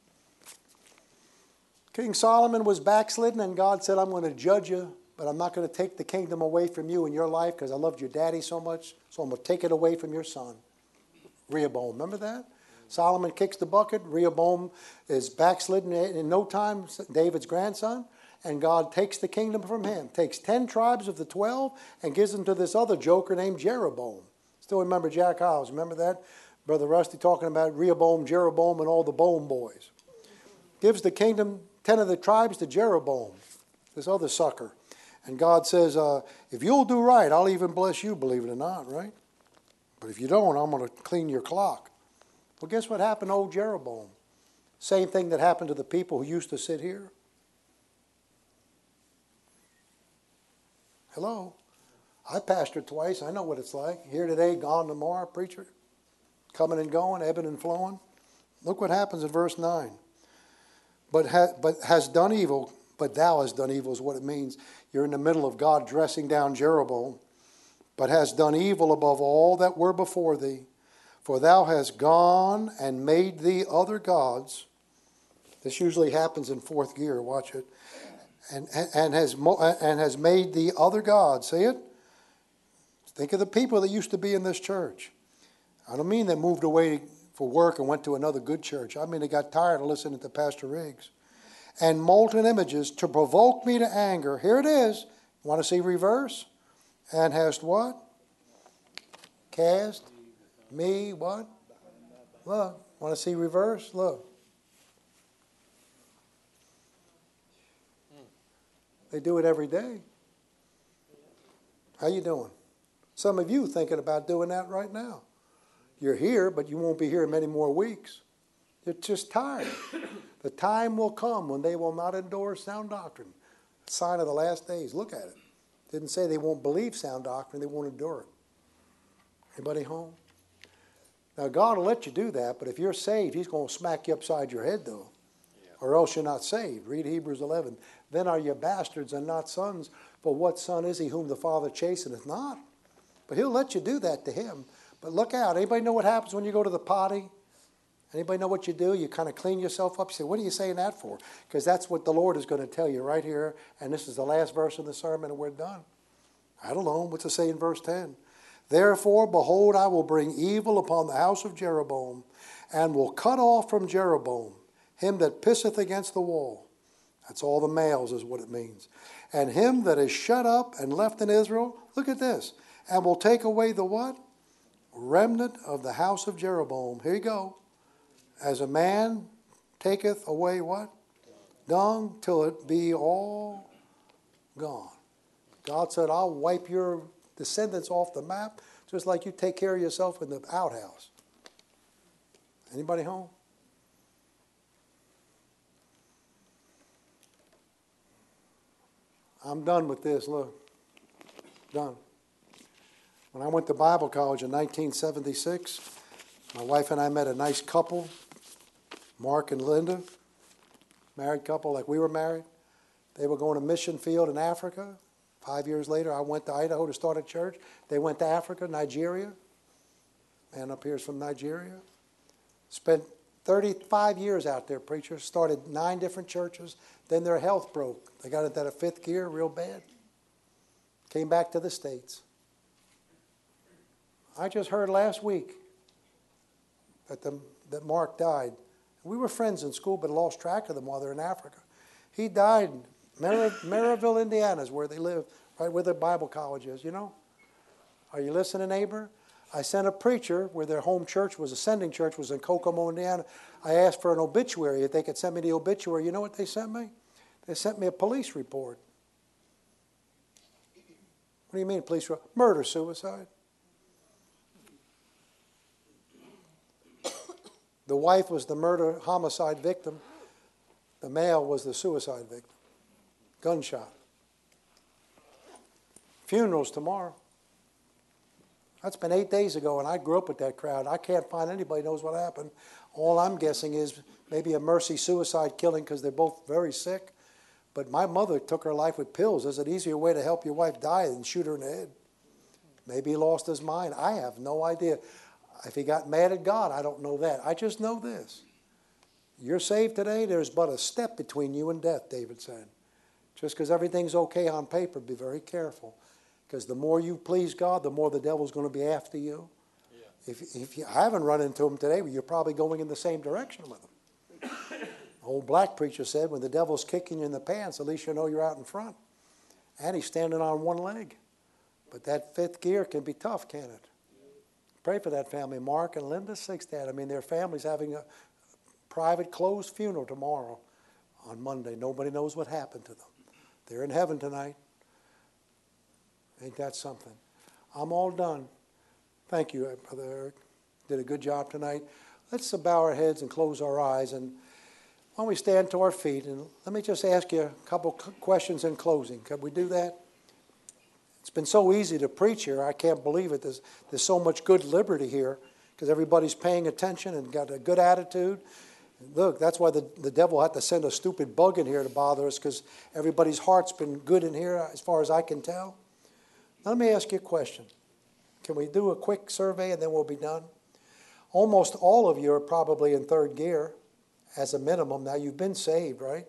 King Solomon was backslidden, and God said, I'm going to judge you, but I'm not going to take the kingdom away from you in your life because I loved your daddy so much, so I'm going to take it away from your son. Rehoboam, remember that? Solomon kicks the bucket. Rehoboam is backslidden in no time, David's grandson, and God takes the kingdom from him, takes ten tribes of the twelve and gives them to this other joker named Jeroboam. Still remember Jack Howes, remember that? Brother Rusty talking about Rehoboam, Jeroboam, and all the Boam boys. Gives the kingdom, ten of the tribes to Jeroboam, this other sucker. And God says, uh, if you'll do right, I'll even bless you, believe it or not, right? But if you don't, I'm going to clean your clock. Well, guess what happened to old Jeroboam? Same thing that happened to the people who used to sit here. Hello? I pastored twice. I know what it's like. Here today, gone tomorrow, preacher. Coming and going, ebbing and flowing. Look what happens in verse nine. But, ha- but has done evil, but thou hast done evil is what it means. You're in the middle of God dressing down Jeroboam. But hast done evil above all that were before thee. For thou hast gone and made thee other gods. This usually happens in fourth gear. Watch it. And, and, has, and has made thee other gods. See it? Think of the people that used to be in this church. I don't mean they moved away for work and went to another good church. I mean they got tired of listening to Pastor Riggs. And molten images to provoke me to anger. Here it is. Want to see reverse? And hast what? Cast me what? Look. Want to see reverse? Look. They do it every day. How you doing? Some of you thinking about doing that right now. You're here, but you won't be here many more weeks. You're just tired. The time will come when they will not endure sound doctrine. Sign of the last days. Look at it. Didn't say they won't believe sound doctrine. They won't endure it. Anybody home? Now, God will let you do that, but if you're saved, he's going to smack you upside your head, though. Yeah. Or else you're not saved. Read Hebrews eleven. Then are you bastards and not sons? For what son is he whom the Father chasteneth not? But he'll let you do that to him. But look out. Anybody know what happens when you go to the potty? Anybody know what you do? You kind of clean yourself up. You say, what are you saying that for? Because that's what the Lord is going to tell you right here. And this is the last verse of the sermon and we're done. I don't know. What's it say in verse ten? Therefore, behold, I will bring evil upon the house of Jeroboam and will cut off from Jeroboam him that pisseth against the wall. That's all the males is what it means. And him that is shut up and left in Israel, look at this, and will take away the what? Remnant of the house of Jeroboam. Here you go. As a man taketh away what? Dung, till it be all gone. God said, I'll wipe your descendants off the map, just like you take care of yourself in the outhouse. Anybody home? I'm done with this, look. Done. When I went to Bible college in nineteen seventy-six, my wife and I met a nice couple, Mark and Linda, married couple like we were married. They were going to mission field in Africa. Five years later, I went to Idaho to start a church. They went to Africa, Nigeria. Man up here is from Nigeria. Spent thirty-five years out there, preacher. Started nine different churches. Then their health broke. They got into that fifth gear real bad. Came back to the States. I just heard last week that, the, that Mark died. We were friends in school, but lost track of them while they're in Africa. He died in Mar- Maryville, Indiana is where they live, right where the Bible college is, you know? Are you listening, neighbor? I sent a preacher where their home church was, Ascending Church, was in Kokomo, Indiana. I asked for an obituary, if they could send me the obituary. You know what they sent me? They sent me a police report. What do you mean, police report? Murder, suicide. The wife was the murder, homicide victim. The male was the suicide victim. Gunshot. Funerals tomorrow. That's been eight days ago, and I grew up with that crowd. I can't find anybody who knows what happened. All I'm guessing is maybe a mercy suicide killing because they're both very sick. But my mother took her life with pills. There's an easier way to help your wife die than shoot her in the head. Maybe he lost his mind. I have no idea. If he got mad at God, I don't know that. I just know this. You're saved today, there's but a step between you and death, David said. Just because everything's okay on paper, be very careful. Because the more you please God, the more the devil's going to be after you. Yeah. If, if you I haven't run into him today, you're probably going in the same direction with him. Old black preacher said, when the devil's kicking you in the pants, at least you know you're out in front. And he's standing on one leg. But that fifth gear can be tough, can't it? Pray for that family, Mark and Linda Sixtad. I mean, their family's having a private closed funeral tomorrow on Monday. Nobody knows what happened to them. They're in heaven tonight. Ain't that something? I'm all done. Thank you, Brother Eric. Did a good job tonight. Let's bow our heads and close our eyes. And why don't we stand to our feet? And let me just ask you a couple questions in closing. Could we do that? It's been so easy to preach here. I can't believe it. There's, there's so much good liberty here because everybody's paying attention and got a good attitude. Look, that's why the, the devil had to send a stupid bug in here to bother us, because everybody's heart's been good in here as far as I can tell. Now, let me ask you a question. Can we do a quick survey and then we'll be done? Almost all of you are probably in third gear as a minimum. Now, you've been saved, right?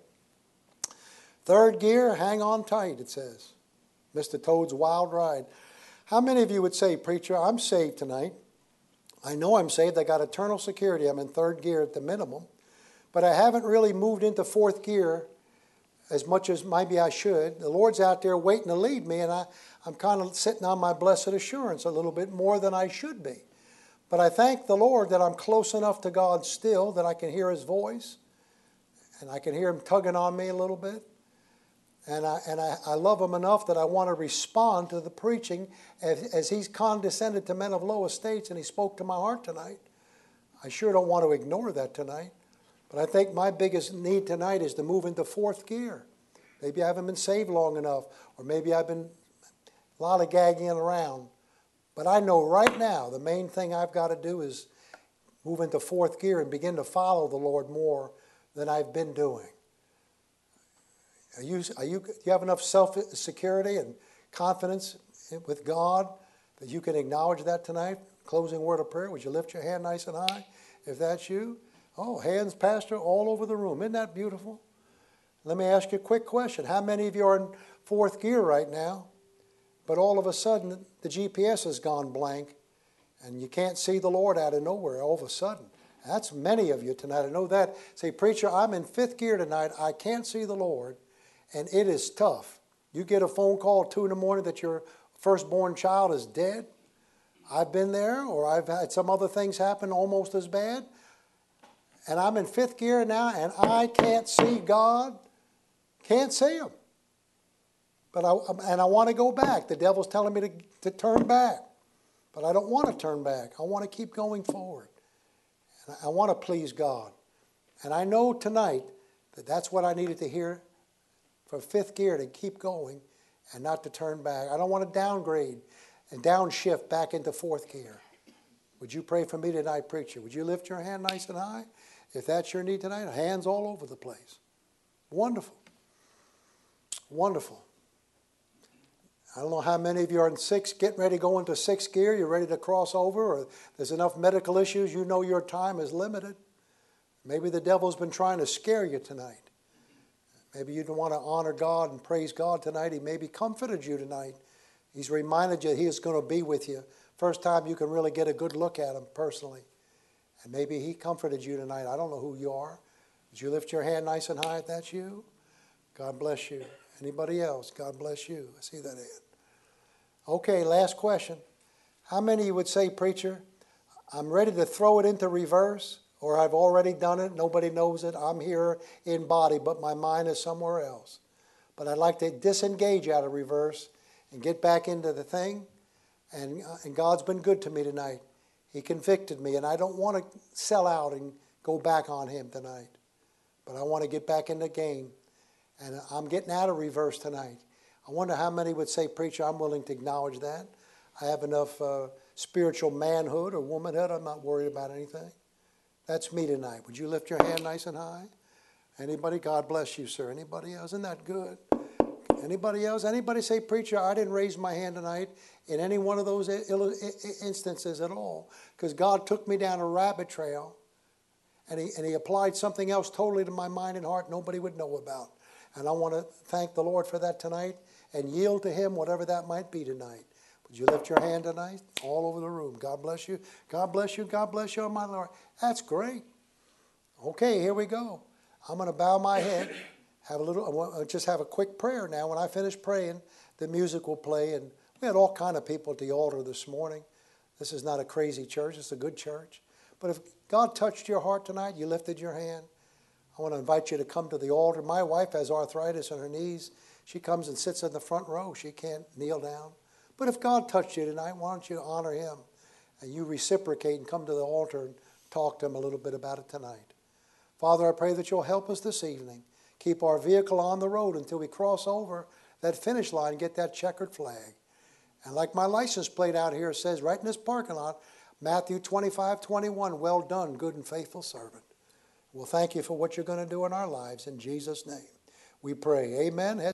Third gear, hang on tight, it says. Mister Toad's Wild Ride. How many of you would say, preacher, I'm saved tonight. I know I'm saved. I got eternal security. I'm in third gear at the minimum. But I haven't really moved into fourth gear as much as maybe I should. The Lord's out there waiting to lead me, and I, I'm kind of sitting on my blessed assurance a little bit more than I should be. But I thank the Lord that I'm close enough to God still that I can hear His voice, and I can hear Him tugging on me a little bit. And I, and I, I love Him enough that I want to respond to the preaching as, as He's condescended to men of low estates, and He spoke to my heart tonight. I sure don't want to ignore that tonight. But I think my biggest need tonight is to move into fourth gear. Maybe I haven't been saved long enough, or maybe I've been lollygagging around. But I know right now the main thing I've got to do is move into fourth gear and begin to follow the Lord more than I've been doing. Are you, are you, do you have enough self-security and confidence with God that you can acknowledge that tonight? Closing word of prayer. Would you lift your hand nice and high if that's you? Oh, hands, Pastor, all over the room. Isn't that beautiful? Let me ask you a quick question. How many of you are in fourth gear right now, but all of a sudden the G P S has gone blank and you can't see the Lord out of nowhere all of a sudden? That's many of you tonight. I know that. Say, preacher, I'm in fifth gear tonight. I can't see the Lord, and it is tough. You get a phone call at two in the morning that your firstborn child is dead. I've been there, or I've had some other things happen almost as bad. And I'm in fifth gear now, and I can't see God. Can't see Him. But I, and I want to go back. The devil's telling me to, to turn back. But I don't want to turn back. I want to keep going forward. And I want to please God. And I know tonight that that's what I needed to hear for fifth gear, to keep going and not to turn back. I don't want to downgrade and downshift back into fourth gear. Would you pray for me tonight, preacher? Would you lift your hand nice and high? If that's your need tonight, hands all over the place. Wonderful. Wonderful. I don't know how many of you are in sixth, getting ready to go into sixth gear. You're ready to cross over, or there's enough medical issues. You know your time is limited. Maybe the devil's been trying to scare you tonight. Maybe you don't want to honor God and praise God tonight. He maybe comforted you tonight. He's reminded you He is going to be with you. First time you can really get a good look at Him personally. And maybe He comforted you tonight. I don't know who you are. Would you lift your hand nice and high if that's you? God bless you. Anybody else? God bless you. I see that hand. Okay, last question. How many of you would say, preacher, I'm ready to throw it into reverse, or I've already done it, nobody knows it, I'm here in body, but my mind is somewhere else. But I'd like to disengage out of reverse and get back into the thing, and, uh, and God's been good to me tonight. He convicted me, and I don't want to sell out and go back on Him tonight. But I want to get back in the game, and I'm getting out of reverse tonight. I wonder how many would say, preacher, I'm willing to acknowledge that. I have enough uh, spiritual manhood or womanhood. I'm not worried about anything. That's me tonight. Would you lift your hand nice and high? Anybody? God bless you, sir. Anybody else? Isn't that good? Anybody else? Anybody say, preacher, I didn't raise my hand tonight in any one of those instances at all, because God took me down a rabbit trail, and he, and he applied something else totally to my mind and heart nobody would know about. And I want to thank the Lord for that tonight and yield to Him whatever that might be tonight. Would you lift your hand tonight? All over the room. God bless you. God bless you. God bless you, my Lord. That's great. Okay, here we go. I'm going to bow my head. Have a little. I want, just have a quick prayer now. When I finish praying, the music will play, and we had all kind of people at the altar this morning. This is not a crazy church. It's a good church. But if God touched your heart tonight, you lifted your hand, I want to invite you to come to the altar. My wife has arthritis in her knees. She comes and sits in the front row. She can't kneel down. But if God touched you tonight, why don't you honor Him? And you reciprocate and come to the altar and talk to Him a little bit about it tonight. Father, I pray that you'll help us this evening. Keep our vehicle on the road until we cross over that finish line and get that checkered flag. And like my license plate out here says right in this parking lot, Matthew twenty-five twenty-one, well done, good and faithful servant. Well, thank you for what you're going to do in our lives. In Jesus' name we pray. Amen.